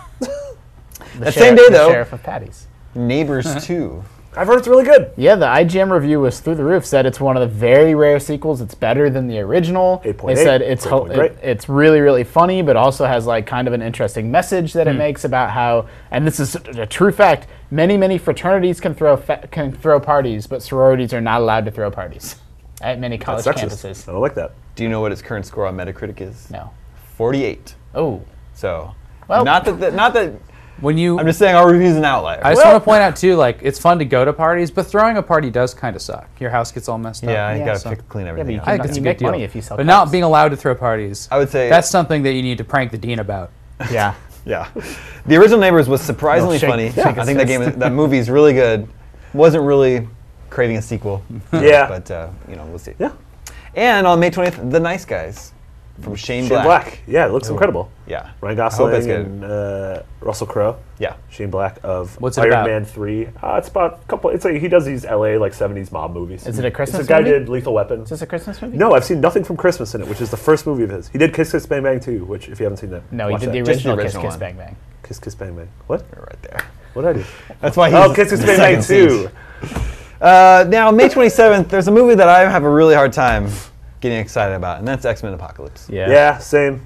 The That same day, the though- Sheriff of Patty's. Neighbors 2. I've heard it's really good. Yeah, the IGN review was through the roof. Said it's one of the very rare sequels. It's better than the original. 8.8, They said it's great, great. it's really really funny, but also has like kind of an interesting message that it makes about how, and this is a true fact. Many fraternities can throw parties, but sororities are not allowed to throw parties at many college That's sexist. campuses. I don't like that. Do you know what its current score on Metacritic is? No. 48. Oh. So, Well- not that. When you, I'm just saying our review's an outlier. I just want to point out too, like it's fun to go to parties, but throwing a party does kind of suck. Your house gets all messed up. yeah, you Yeah, gotta so- clean Yeah, but everything you up. can I think it's a you big make deal. money if you sell but cups. not being allowed to throw parties. I would say that's something that you need to prank the dean about. Yeah. Yeah. The original Neighbors was surprisingly shake- funny. shake I think his that movie's really good. Wasn't really craving a sequel. Yeah. But we'll see. Yeah. And on May 20th, The Nice Guys from Shane Black. Yeah, it looks incredible. Yeah. Ryan I hope it's Gosling good. and Russell Crowe. Yeah. Shane Black of What's it Iron about? Man 3. It's about a couple. It's like he does these LA like 70s mob movies. Is it a Christmas It's a guy movie? did Lethal Weapon. Is this a Christmas movie? No, I've seen nothing from Christmas in it, which is the first movie of his. He did Kiss Kiss Bang Bang 2, which if you haven't seen that, No, he watch did that. the Just the original, original Kiss one. Bang Bang. Kiss Kiss Bang Bang. What? You're right there. What did I do? That's why he's Oh, Kiss Kiss the Bang Bang second 2. seed. Now, May 27th, there's a movie that I have a really hard time getting excited about, and that's X-Men Apocalypse. Yeah. Yeah, same.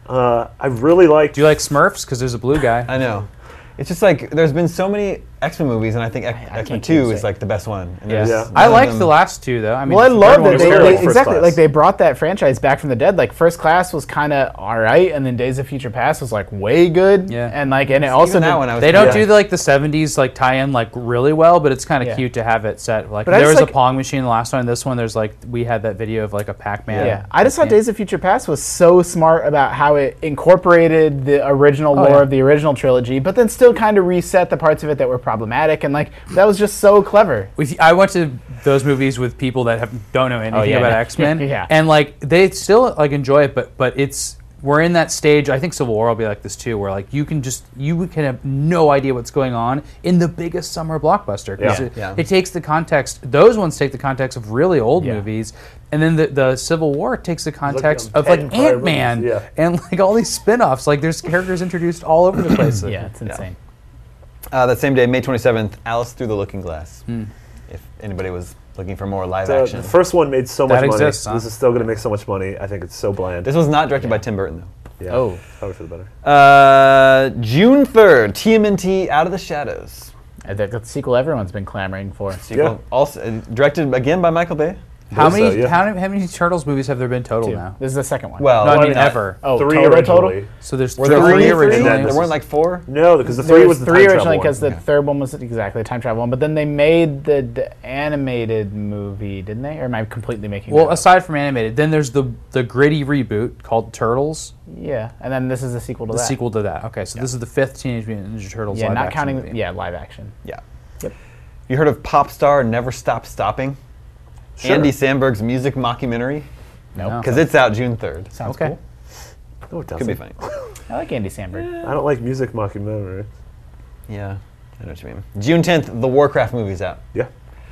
I really liked. Do you like Smurfs? Because there's a blue guy. I know. It's just like there's been so many X-Men movies, and I think X-Men can't 2 choose is it. like the best one. And Yeah. there's Yeah. none I of liked them- the last two though. I mean, Well, I the love third one that was scary. terrible. First exactly Class. like they brought that franchise back from the dead. Like First Class was kind of all right, and then Days of Future Past was like way good. Yeah. and it also Even that did- one I was They don't Yeah. do the 70s like tie-in like really well, but it's kind of Yeah. cute to have it set. Like But I there was just a like- Pong machine in the last one. This one, there's like we had that video of like a Pac-Man. Yeah, I just thought Yeah. Days of Future Past was so smart about how it incorporated the original lore yeah. of the original trilogy, but then still kind of reset the parts of it that were problematic, and like that was just so clever. I went to those movies with people that don't know anything yeah, about no. X-Men, Yeah. and like they still like enjoy it, but we're in that stage. I think Civil War will be like this too, where like you can have no idea what's going on in the biggest summer blockbuster. 'Cause Yeah. it takes the context. Those ones take the context of really old Yeah. movies, and then the Civil War takes the context of 10 like prior Ant-Man movies, yeah. and like all these spin-offs. Like there's characters introduced all over the place. Yeah, it's insane. That same day, May 27th, Alice Through the Looking Glass. If anybody was looking for more live The action. first one made so much That money. exists, huh? This is still going to make so much money. I think it's so bland. This was not directed by Tim Burton, though. Yeah, Oh. probably for the better. June 3rd, TMNT Out of the Shadows. That's the sequel everyone's been clamoring for. Sequel, Yeah. also directed again by Michael Bay. How Believe many so, yeah. how many Turtles movies have there been total Two. now? This is the second one. Well, No, I one mean not- ever. oh, Three total? originally. So there's Were there three three originally. then There weren't like 4. No, because the There three was was the three time originally travel because one. the third one was exactly the time travel one, but then they made the animated movie, didn't they? Or am I completely making Well, that up? aside from animated, then there's the gritty reboot called Turtles, Yeah, and then this is the sequel to the that. sequel to that. Okay, so this is the 5th Teenage Mutant Ninja Turtles Yeah, live not action counting. movie. Yeah, live action. Yeah. Yep. You heard of Pop Star Never Stop Stopping? Sure. Andy Samberg's music mockumentary? No. Because it's out June 3rd. Sounds Okay. cool. No, it doesn't. Could be funny. I like Andy Samberg. I don't like music mockumentary. Yeah, I know what you mean. June 10th, the Warcraft movie's out. Yeah.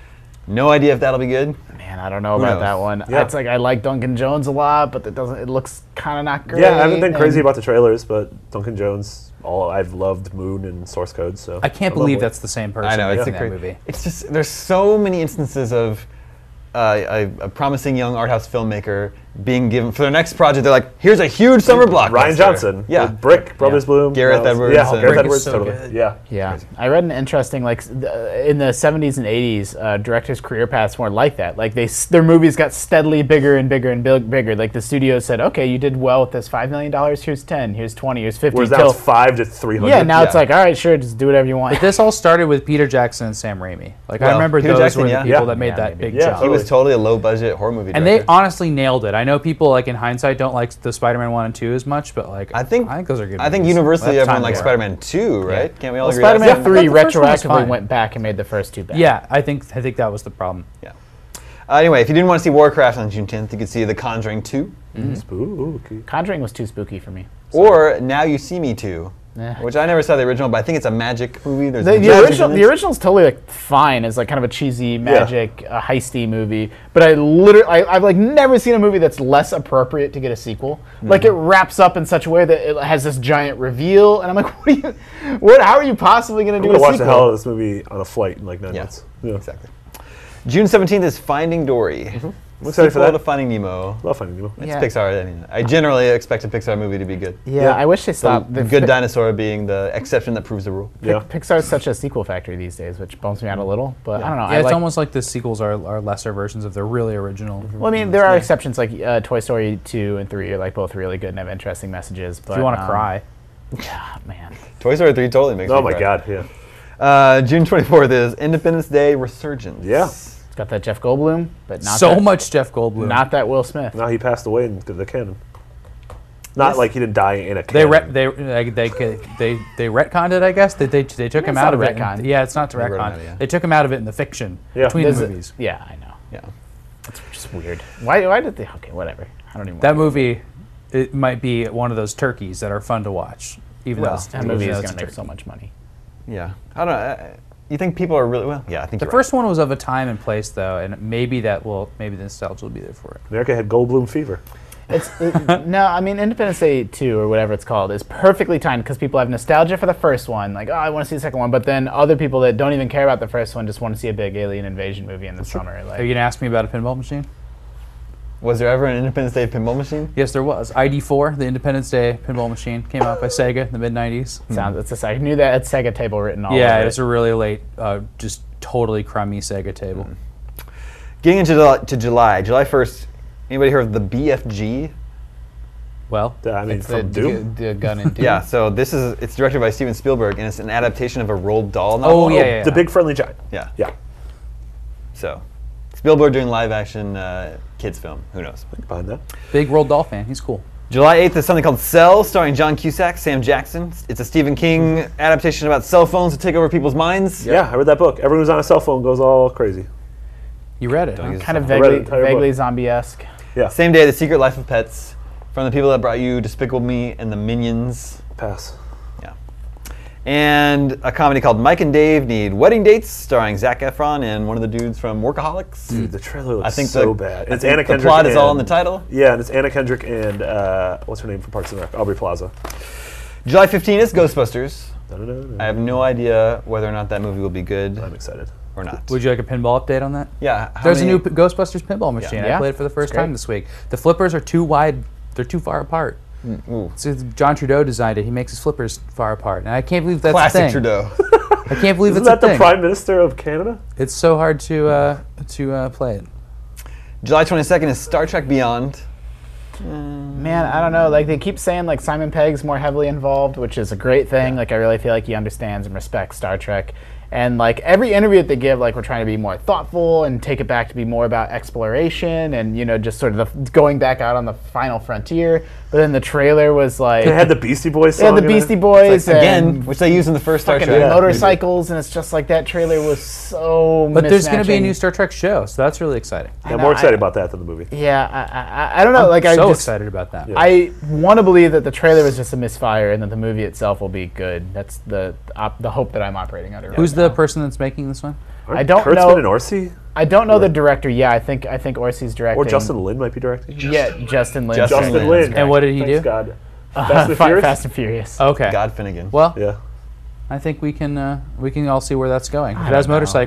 No idea if that'll be good. Man, I don't know Who about knows? that one. Yeah. It's like I like Duncan Jones a lot, but it looks kind of not great. Yeah, I haven't been crazy and- about the trailers, but Duncan Jones, I've loved Moon and Source Code, so I can't love believe Moon. that's the same person I know, it's making a that great movie. It's just, there's so many instances of a promising young art house filmmaker being given for their next project. They're like, here's a huge summer blockbuster. Ryan Johnson. Yeah. With Brick, Brothers Bloom. Gareth Edwards. Yeah, and- Gareth Brick is Edwards, so totally. good. Yeah. Yeah, I read an interesting in the 70s and 80s, directors' career paths weren't like that. Like their movies got steadily bigger and bigger and bigger. Like the studio said, okay, you did well with this $5 million. Here's 10. Here's 20. Here's 50. Whereas now it's 5 to 300. yeah, now it's like, all right, sure, just do whatever you want. This all started with Peter Jackson and Sam Raimi. Like I Well, remember Peter those Jackson, were the yeah. people Yeah. that made Yeah, that maybe. big Yeah, jump. He was totally a low-budget horror movie And director. they honestly nailed it. I know people like in hindsight don't like the Spider-Man 1 and 2 as much, but like I think those are good. I think movies. universally That's everyone time likes to- Spider-Man 2, right? Can't we all Well, agree? Spider-Man that's- 3 the first one was retroactively fine. went back and made the first two back. Yeah, I think that was the problem. Yeah. Anyway, if you didn't want to see Warcraft on June 10th, you could see The Conjuring 2, Spooky. Conjuring was too spooky for me. or Now You See Me 2, Eh. which I never saw the original, but I think it's a magic movie. There's The magic original, in the it. original's totally like fine as like kind of a cheesy magic heisty movie, but I've like never seen a movie that's less appropriate to get a sequel. Like it wraps up in such a way that it has this giant reveal, and I'm like, how are you possibly going I'm to do going to a watch the sequel? hell out of this movie on a flight in like 9 Yeah. months. Yeah. Exactly. June 17th is Finding Dory. I'm excited for Sequel that. to Finding Nemo. Love Finding Nemo. It's Yeah. Pixar. I mean, I generally expect a Pixar movie to be good. Yeah, I wish they stopped. The good dinosaur being the exception that proves the rule. Yeah. Pixar's such a sequel factory these days, which bums me out a little. But I don't know. Yeah, I it's like, almost like the sequels are lesser versions of the really original. well, I mean, there are exceptions like Toy Story 2 and 3 are like both really good and have interesting messages. But If you want to cry, man. Toy Story 3 totally makes me Oh my cry. God, yeah. June 24th is Independence Day Resurgence. Yeah. It's got that Jeff Goldblum, but not so that, much Jeff Goldblum. not that Will Smith. Now he passed away in the canon. Not like he didn't die in a They canon. they retconned it, I guess. They took him It's out not of a it. retcon. Yeah, it's not to wrote him retcon. out, yeah. They took him out of it in the fiction Yeah. between There's the a- movies. Yeah, I know. Yeah. It's just weird. Why did they? Okay, whatever. I don't even. That wanna- movie, it might be one of those turkeys that are fun to watch, even though Well, it's, That even movie though is it's going a to make turkey. so much money. Yeah. I don't know. You think people are really, well, yeah, I think The you're first one was of a time and place, though, and maybe the nostalgia will be there for it. America had Goldblum fever. No, I mean Independence Day 2 or whatever it's called is perfectly timed because people have nostalgia for the first one, like, oh, I want to see the second one, but then other people that don't even care about the first one just want to see a big alien invasion movie in the summer. Are you Like, going to ask me about a pinball machine? Was there ever an Independence Day pinball machine? Yes, there was. ID4, the Independence Day pinball machine, came out by Sega in the mid-90s. I knew that Sega table written all Yeah, over it's a really late, just totally crummy Sega table. Getting into July 1st, anybody heard of the BFG? Well, I mean, It's from Doom. the gun in Doom. Yeah, so it's directed by Steven Spielberg, and it's an adaptation of a Roald Dahl oh novel. yeah. The Big Friendly Giant. Yeah. Yeah. So, Spielberg doing live action kids film. Who knows? Behind that. Big Roald Dahl fan. He's cool. July 8th is something called Cell, starring John Cusack, Sam Jackson. It's a Stephen King adaptation about cell phones to take over people's minds. Yeah, I read that book. Everyone who's on a cell phone goes all crazy. You read it, huh? use Kind of I read the vaguely, entire vaguely book. zombie-esque. Yeah. Same day, The Secret Life of Pets, from the people that brought you Despicable Me and the Minions. Pass. Yeah. And a comedy called Mike and Dave Need Wedding Dates, starring Zac Efron and one of the dudes from Workaholics. Dude, the trailer looks I think so the, bad. I It's think Anna the Kendrick. plot is all in and- the title. Yeah, and it's Anna Kendrick and what's her name from Parks and Rec? Aubrey Plaza. July 15th is Ghostbusters. Da-da-da-da. I have no idea whether or not that movie will be good I'm excited. or not. Would you like a pinball update on that? Yeah. how There's a many- new Ghostbusters pinball machine. I Yeah. played it for the first It's great. time this week. The flippers are too wide. They're too far apart. Ooh. So John Trudeau designed it. He makes his flippers far apart, and I can't believe that's Classic a thing. Trudeau. I can't believe Isn't it's that a the thing. Prime Minister of Canada? It's so hard to play it. July 22nd is Star Trek Beyond. Man, I don't know. Like they keep saying, like Simon Pegg's more heavily involved, which is a great thing. Like I really feel like he understands and respects Star Trek. And like every interview that they give, like we're trying to be more thoughtful and take it back to be more about exploration and just sort of going back out on the final frontier. But then the trailer was like It had the Beastie Boys yeah, song the in Beastie it. Boys Again, and which they used in the first Star fucking Trek. Yeah. motorcycles, and it's just like that trailer was so. But there's going to be a mismatching. new Star Trek show, so that's really exciting. I'm know, more excited I- about that than the movie. Yeah, I don't know. Like I so just, excited about that. I want to believe that the trailer was just a misfire and that the movie itself will be good. That's the hope that I'm operating under. Who's right the now. person that's making this one? Aren't I don't Kurtzman know- and Orsi? I don't know the director. Yeah, I think Orsi's directing. Or Justin Lin might be directing? Yeah, Justin Lin. Justin Justin Lin. Lin. And what did he Thanks do? God. Fast and Furious? Fast and Furious. Okay. God Finnegan. Well, Yeah. I think we can all see where that's going. If it has motorcycles,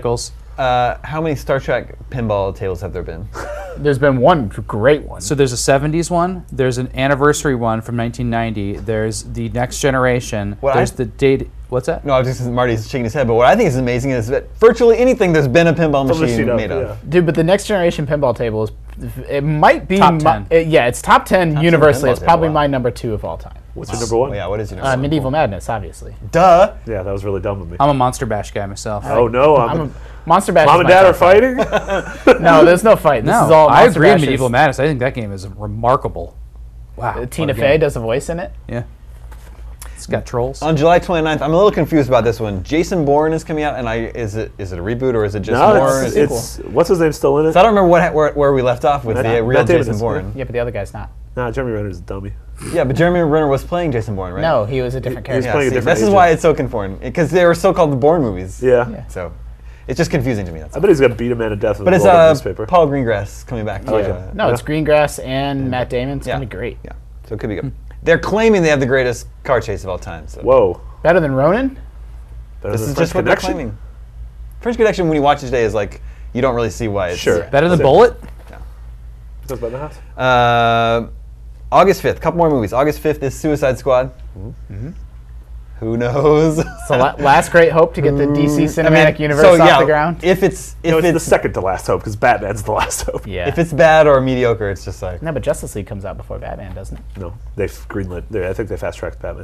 How many Star Trek pinball tables have there been? There's been one great one. So there's a 70s one, there's an anniversary one from 1990, there's the Next Generation, there's the date. What's that? No, I was just Marty's shaking his head. But what I think is amazing is that virtually anything there's been a pinball machine made of. Dude, but the Next Generation pinball table is, it might be Top 10. It's top 10 Top 10 universally. pinball It's probably table, my number 2 of all time. What's your number one? Oh, yeah, what is your number one? Medieval Madness, obviously. Duh. Yeah, that was really dumb of me. I'm a Monster Bash guy myself. Oh no, I'm a Monster Bash. Mom is and my Dad are top fighting. No, there's no fight. This No, is all I Monster agree with Bashes. Medieval Madness. I think that game is remarkable. Wow. Tina what a Fey game. does a voice in it. Yeah. It's got trolls. On July 29th, I'm a little confused about this one. Jason Bourne is coming out, and is it a reboot or is it just No, more? it's what's his name still in it? So I don't remember where we left off with Matt- the real Matt Damon Jason is- Bourne. Yeah, but the other guy's not. Nah, Jeremy Renner's a dummy. Yeah, but Jeremy Renner was playing Jason Bourne, right? No, he was a different He's character. playing a different This is agent. why it's so confusing, because they were so-called the Bourne movies. Yeah. So it's just confusing to me. That's I all. bet he's gonna beat a man to death with But a it's roll of newspaper. Paul Greengrass coming back. To, like it. No, it's Greengrass and Matt Damon. It's gonna be great. Yeah, so it could be good. They're claiming they have the greatest car chase of all time. So Whoa. Better than Ronin? Better this than is French just what Connection? they're claiming. French Connection, when you watch it today, is like you don't really see why it's Sure. Better than That's it. Bullet? That's about the house. August 5th, couple more movies. August 5th is Suicide Squad. Mm-hmm. Who knows? So last great hope to get the DC cinematic universe off the ground. If it's It's the second to last hope because Batman's the last hope. Yeah. if it's bad or mediocre, it's just like No, but Justice League comes out before Batman, doesn't it? No, they've greenlit. I think they fast tracked Batman.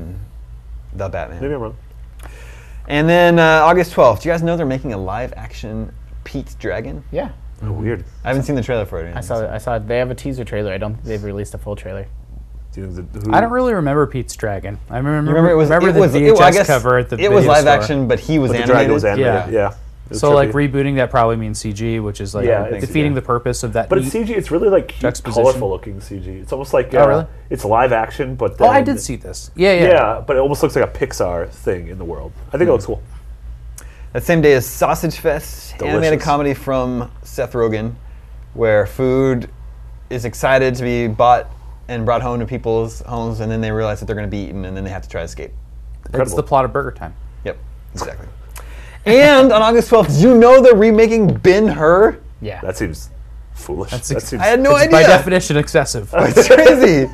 the Batman. Maybe I'm wrong. And then August 12th. Do you guys know they're making a live-action Pete's Dragon? Yeah. Oh, weird. I haven't seen the trailer for it. I saw they have a teaser trailer. I don't think they've released a full trailer. Do you think who- I don't really remember Pete's Dragon. I remember Remember, it was the it, VHS I guess cover at the it was video live store. action, but he was But the animated. dragon was animated. Yeah. Yeah. It was So like trippy. rebooting that probably means CG, which is like Yeah, it's- defeating yeah. the purpose of that. But it's CG. It's really like cute, Juxtaposition. colorful looking CG. It's almost like Oh, really? it's live action, but Oh, then, I did see this. Yeah. Yeah, but it almost looks like a Pixar thing in the world. I think it looks cool. That same day is Sausage Fest, animated Delicious. comedy from Seth Rogen, where food is excited to be bought and brought home to people's homes, and then they realize that they're going to be eaten, and then they have to try to escape. It's the plot of Burger Time. Yep, exactly. And on August 12th, did you know they're remaking Ben-Hur? Yeah. That seems foolish. That's That ex- seems, I had no It's idea. by definition excessive. It's crazy.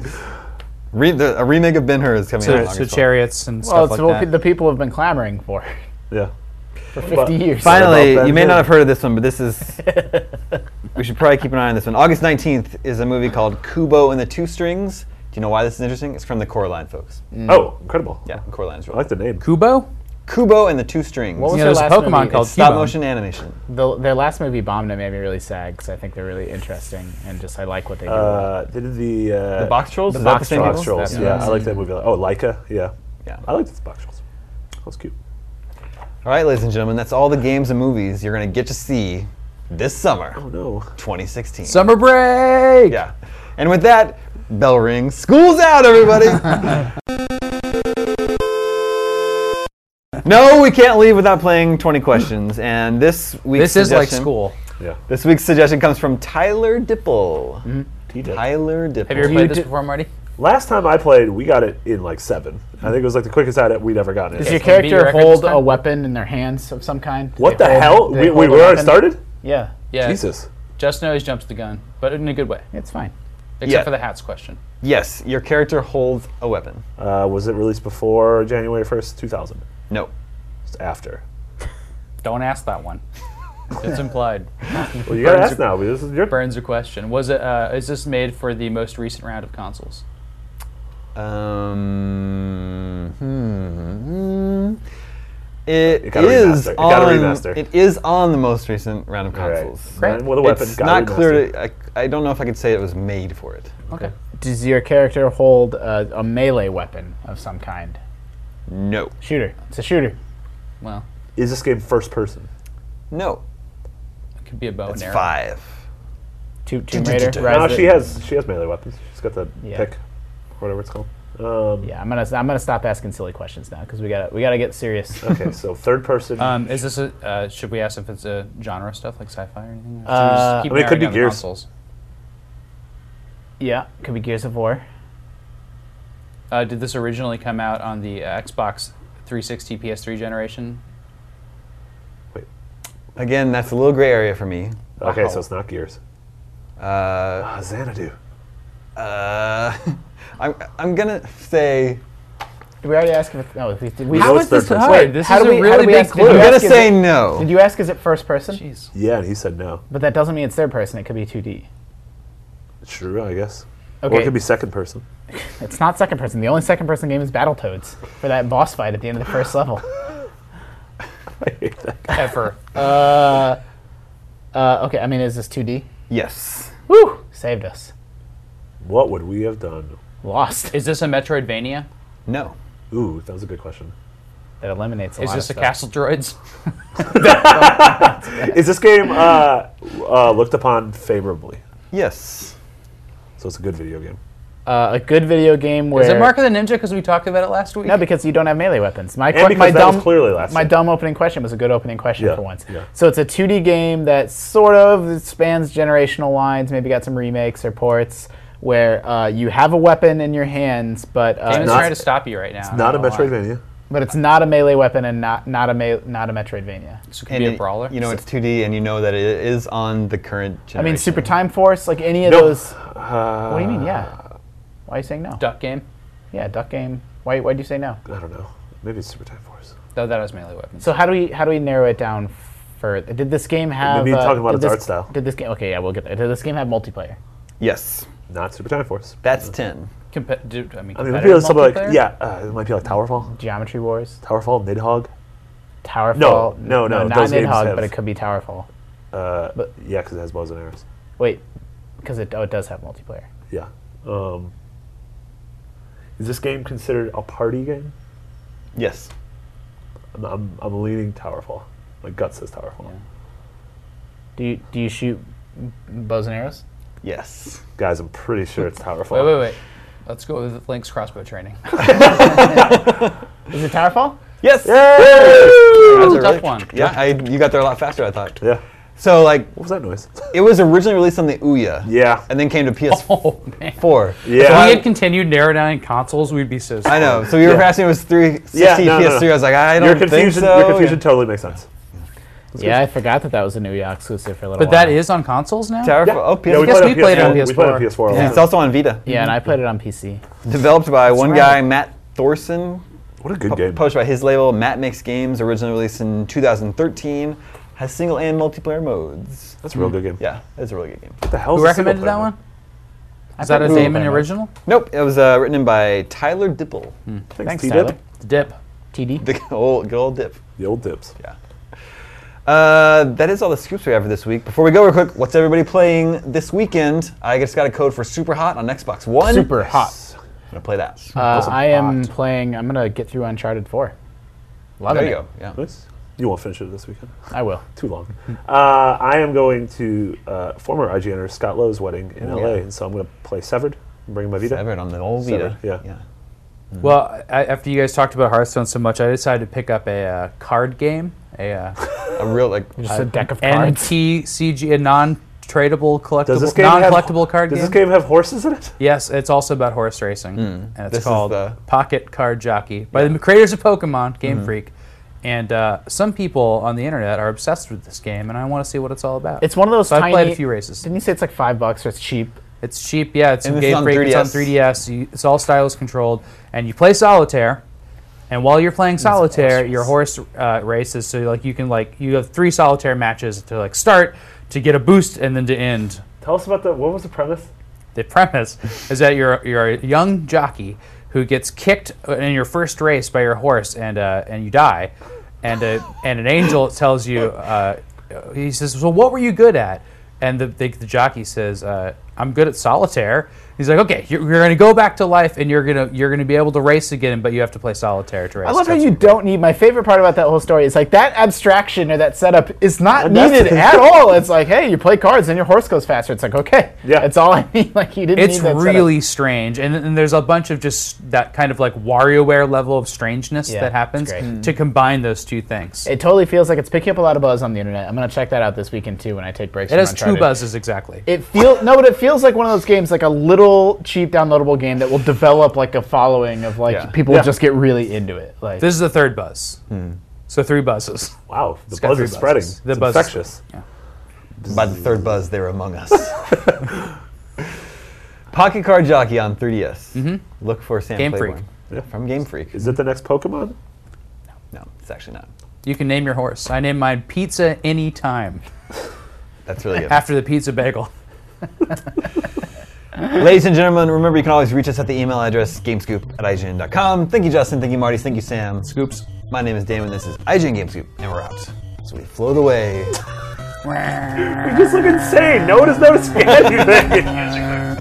A remake of Ben-Hur is coming out on to August 12th. Chariots and Well, stuff it's like what that. the people have been clamoring for yeah. 50 years. Finally, about you may Ben-Hur? not have heard of this one, but this is... we should probably keep an eye on this one. August 19th is a movie called Kubo and the Two Strings. Do you know why this is interesting? It's from the Coraline folks. Oh, incredible. Yeah, Coraline's I real. like the name. Kubo? Kubo and the Two Strings. What was Yeah, their there's a last Pokemon movie? called It's stop Cubone. motion animation. Their last movie bombed and made me really sad because I think they're really interesting and just I like what they do. They did the Box Trolls? The Is that Box the same Box people? Trolls. That's Yeah, nice. I like that movie. Oh, Leica. Yeah. Yeah. I like the Box Trolls. That was cute. All right, ladies and gentlemen, that's all the games and movies you're going to get to see this summer, Oh no. 2016. Summer break! Yeah. And with that, bell rings. School's out, everybody! No, we can't leave without playing 20 questions. And this week's This is like suggestion- school. Yeah. This week's suggestion comes from Tyler Dipple. TJ. Tyler Dipple. Have you ever played this before, Marty? Last time I played, we got it in like 7. I think it was like the quickest at it we'd ever gotten it. Does your Can you beat your character record hold this time? a weapon in their hands of some kind? Do What they the hold- hell? do they We hold a already weapon? started? Yeah, Yeah. Jesus. Justin always jumps the gun, but in a good way. it's fine. Except Yeah. for the hats question. Yes, your character holds a weapon. Was it released before January 1st, 2000? No. It's after. Don't ask that one. It's implied. Well, you gotta ask now. This is your Burns a question. Was it? Is this made for the most recent round of consoles? It got a is remaster. It got a on. remaster. It is on the most recent round of All right. consoles. Man with a weapon. It's got not a clear. remaster. I don't know if I could say it was made for it. Okay. Does your character hold a melee weapon of some kind? No. Shooter. It's a shooter. Well, Is this game first person? No. it could be a bow It's and arrow. 5. Tomb Raider. No, Rise of she the- has melee weapons. She's got the Yeah. pick, whatever it's called. Yeah, I'm gonna stop asking silly questions now because we gotta get serious. Okay, so third person. Is this a? Should we ask if it's a genre stuff like sci-fi or anything? Or should we just I keep mean, it could narrowing be down the Gears. consoles? Yeah, could be Gears of War. Did this originally come out on the Xbox 360 PS3 generation? Again, that's a little gray area for me. Okay, Wow. so it's not Gears. Xanadu. I'm gonna say. Did we already ask if it's... No, we know How it's is this third person. hard? Wait, This how is do a we- how really do we big ask- clue. I'm gonna Is it- say no. Did you ask, is it first person? Jeez. Yeah, and he said no. But that doesn't mean it's third person. It could be 2D. True, I guess. Or Okay. it could be second person. It's not second person. The only second person game is Battletoads for that boss fight at the end of the first level. I hate that. Ever. Okay, I mean, is this 2D? Yes. Woo! Saved us. What would we have done? Lost. Is this a Metroidvania? No. Ooh, that was a good question. That eliminates a Is lot this a of stuff. Castle Droids? Is this game looked upon favorably? Yes. So it's a good video game. A good video game where... Is it Mark of the Ninja because we talked about it last week? No, because you don't have melee weapons. My And because that was clearly last my week. dumb opening question was a good opening question Yeah, for once. yeah. So it's a 2D game that sort of spans generational lines, maybe got some remakes or ports, where you have a weapon in your hands, but Damon's not- trying to stop you right now. Not a I don't know why. Metroidvania. but it's not a melee weapon and not a Metroidvania. So it could be a brawler. You know it's 2D, and you know that it is on the current generation. I mean, Super Time Force, like any of No. those. What do you mean? Yeah. Why are you saying no? Duck game. Yeah, Duck Game. Why'd you say no? I don't know. Maybe it's Super Time Force. Though that has melee weapons. So how do we narrow it down further? Did this game have? Maybe talking about did its this- art style. Did this game? Okay, yeah, we'll get there. Did this game have multiplayer? Yes. Not Super Time Force. That's 10. I mean, I mean, it might be competitive something like multiplayer? it might be like Towerfall. Geometry Wars, Towerfall, Nidhogg. Towerfall. No, not those games Nidhogg, have- but it could be Towerfall. Yeah, because it has bows and arrows. Wait, because it does have multiplayer. Yeah. Is this game considered a party game? Yes. I'm leaning Towerfall. My gut says Towerfall. Do you shoot bows and arrows? Yes. Guys, I'm pretty sure it's Towerfall. Wait. Let's go with Link's crossbow training. Is it Towerfall? Yes. That's a tough one. Yeah, you got there a lot faster, I thought. Yeah. So, like, What was that noise? it was originally released on the Ouya. Yeah. And then came to PS4. Oh, man. Yeah. If we had continued narrowing down consoles, we'd be so I know. sorry. So you were Yeah. asking it was 360 Yeah, no. PS3. I was like, I don't Your think confusion, so. your confusion totally makes sense. Yeah, I forgot that was a New York exclusive for a little But while. that is on consoles now? Towerfall. Oh, PS4. Yeah, we guess played, we played it on We played it on PS4. Yeah, Yeah. it's also on Vita. Yeah, and I played it on PC. Developed by one right. guy, Matt Thorson. What a good game. Published by his label, Matt Makes Games. Originally released in 2013. Has single and multiplayer modes. That's a real good game. Yeah, it's a really good game. What the hell Who recommended that one? Is that a played Damon multiplayer. original? Nope, it was written in by Tyler Dipple. Thanks, T-Dip. Tyler. Dip. TD. The good old Dip. The old dips. Yeah. That is all the scoops we have for this week. Before we go real quick, what's everybody playing this weekend? I just got a code for Super Hot on Xbox One. Super hot. I'm going to play that. I am playing. I'm gonna get through Uncharted 4. Loving there you it. go. Yeah. Nice. You won't finish it this weekend. I will. Too long. I am going to former IGNer Scott Lowe's wedding in LA, and so I'm going to play Severed. I'm bringing my Vita. Severed on the old Vita. Severed, yeah. Well, after you guys talked about Hearthstone so much, I decided to pick up a card game, A real, like, Just a deck of cards. NTCG, a non-tradable Does this collectible, game non-collectible card Does game. this game have horses in it? Yes, it's also about horse racing, and it's This is called the- Pocket Card Jockey by the creators of Pokemon, Game Freak. And some people on the internet are obsessed with this game, and I want to see what it's all about. It's one of those So I've tiny. played a few races. Didn't you say it's like $5 or it's cheap? It's cheap, yeah. It's And from this is Game on Freak. It's on 3DS. 3DS. It's all stylus controlled, and you play solitaire. And while you're playing solitaire, your horse races. So like you have 3 solitaire matches to like start, to get a boost, and then to end. Tell us about what was the premise? The premise is that you're a young jockey who gets kicked in your first race by your horse, and you die, and an angel tells you, he says, "So what were you good at?" And the jockey says, "I'm good at solitaire." He's like, "Okay, you're going to go back to life, and you're gonna be able to race again, but you have to play solitaire to race." I love how you don't need. My favorite part about that whole story is like that abstraction or that setup is not needed at all. It's like, hey, you play cards and your horse goes faster. It's like, okay, Yeah. it's all I need. Like you didn't. It's need that really strange, and there's a bunch of just that kind of like WarioWare level of strangeness Yeah, that happens it's great. to combine those two things. It totally feels like it's picking up a lot of buzz on the internet. I'm gonna check that out this weekend too when I take breaks. It from has 2 Uncharted. buzzes exactly. But it feels like one of those games, like a little cheap downloadable game that will develop like a following of like Yeah. people will just get really into it. Like This is the 3rd buzz. So 3 buzzes. Wow, the got buzz 3 is spreading. buzzes. The It's buzz is infectious. By the third buzz, they were among us. Pocket Card Jockey on 3DS. Mm-hmm. Look for Sam Game Claiborne. Freak. Yeah. From Game Freak. Is it the next Pokemon? No, it's actually not. You can name your horse. I named mine Pizza Anytime That's really good. after the pizza bagel. Ladies and gentlemen, remember you can always reach us at the email address gamescoop@ign.com. Thank you, Justin. Thank you, Marty. Thank you, Sam. Scoops. My name is Damon. This is IGN Gamescoop, and we're out. So we float away. You just look insane. No one is noticing anything.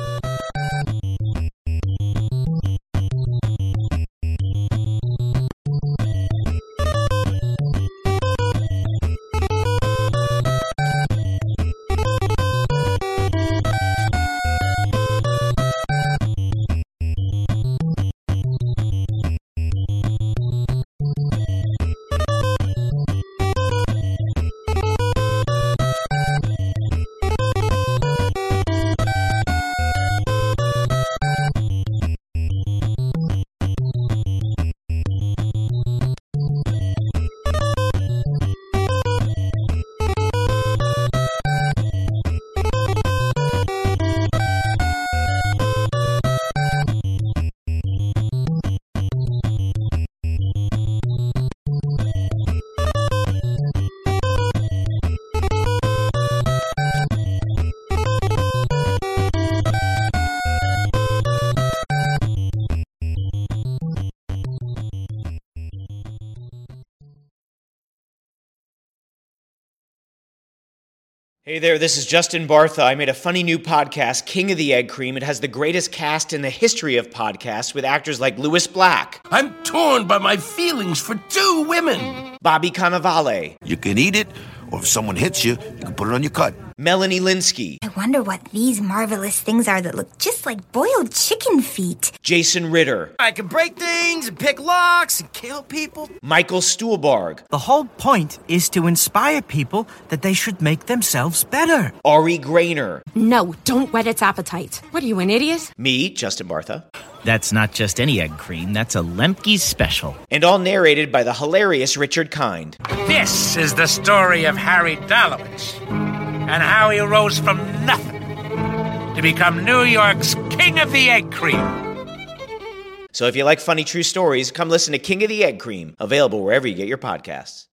Hey there, this is Justin Bartha. I made a funny new podcast, King of the Egg Cream. It has the greatest cast in the history of podcasts with actors like Louis Black, I'm torn by my feelings for 2 women. Bobby Cannavale, You can eat it, or if someone hits you, you can put it on your cut. Melanie Linsky, I wonder what these marvelous things are that look just like boiled chicken feet. Jason Ritter, I can break things and pick locks and kill people. Michael Stuhlbarg, The whole point is to inspire people that they should make themselves better. Ari Grainer, No, don't whet its appetite. What are you, an idiot? me, Justin Bartha, That's not just any egg cream, that's a Lemke's special. and all narrated by the hilarious Richard Kind. This is the story of Harry Dalowitz and how he rose from nothing to become New York's King of the Egg Cream. So if you like funny true stories, come listen to King of the Egg Cream, available wherever you get your podcasts.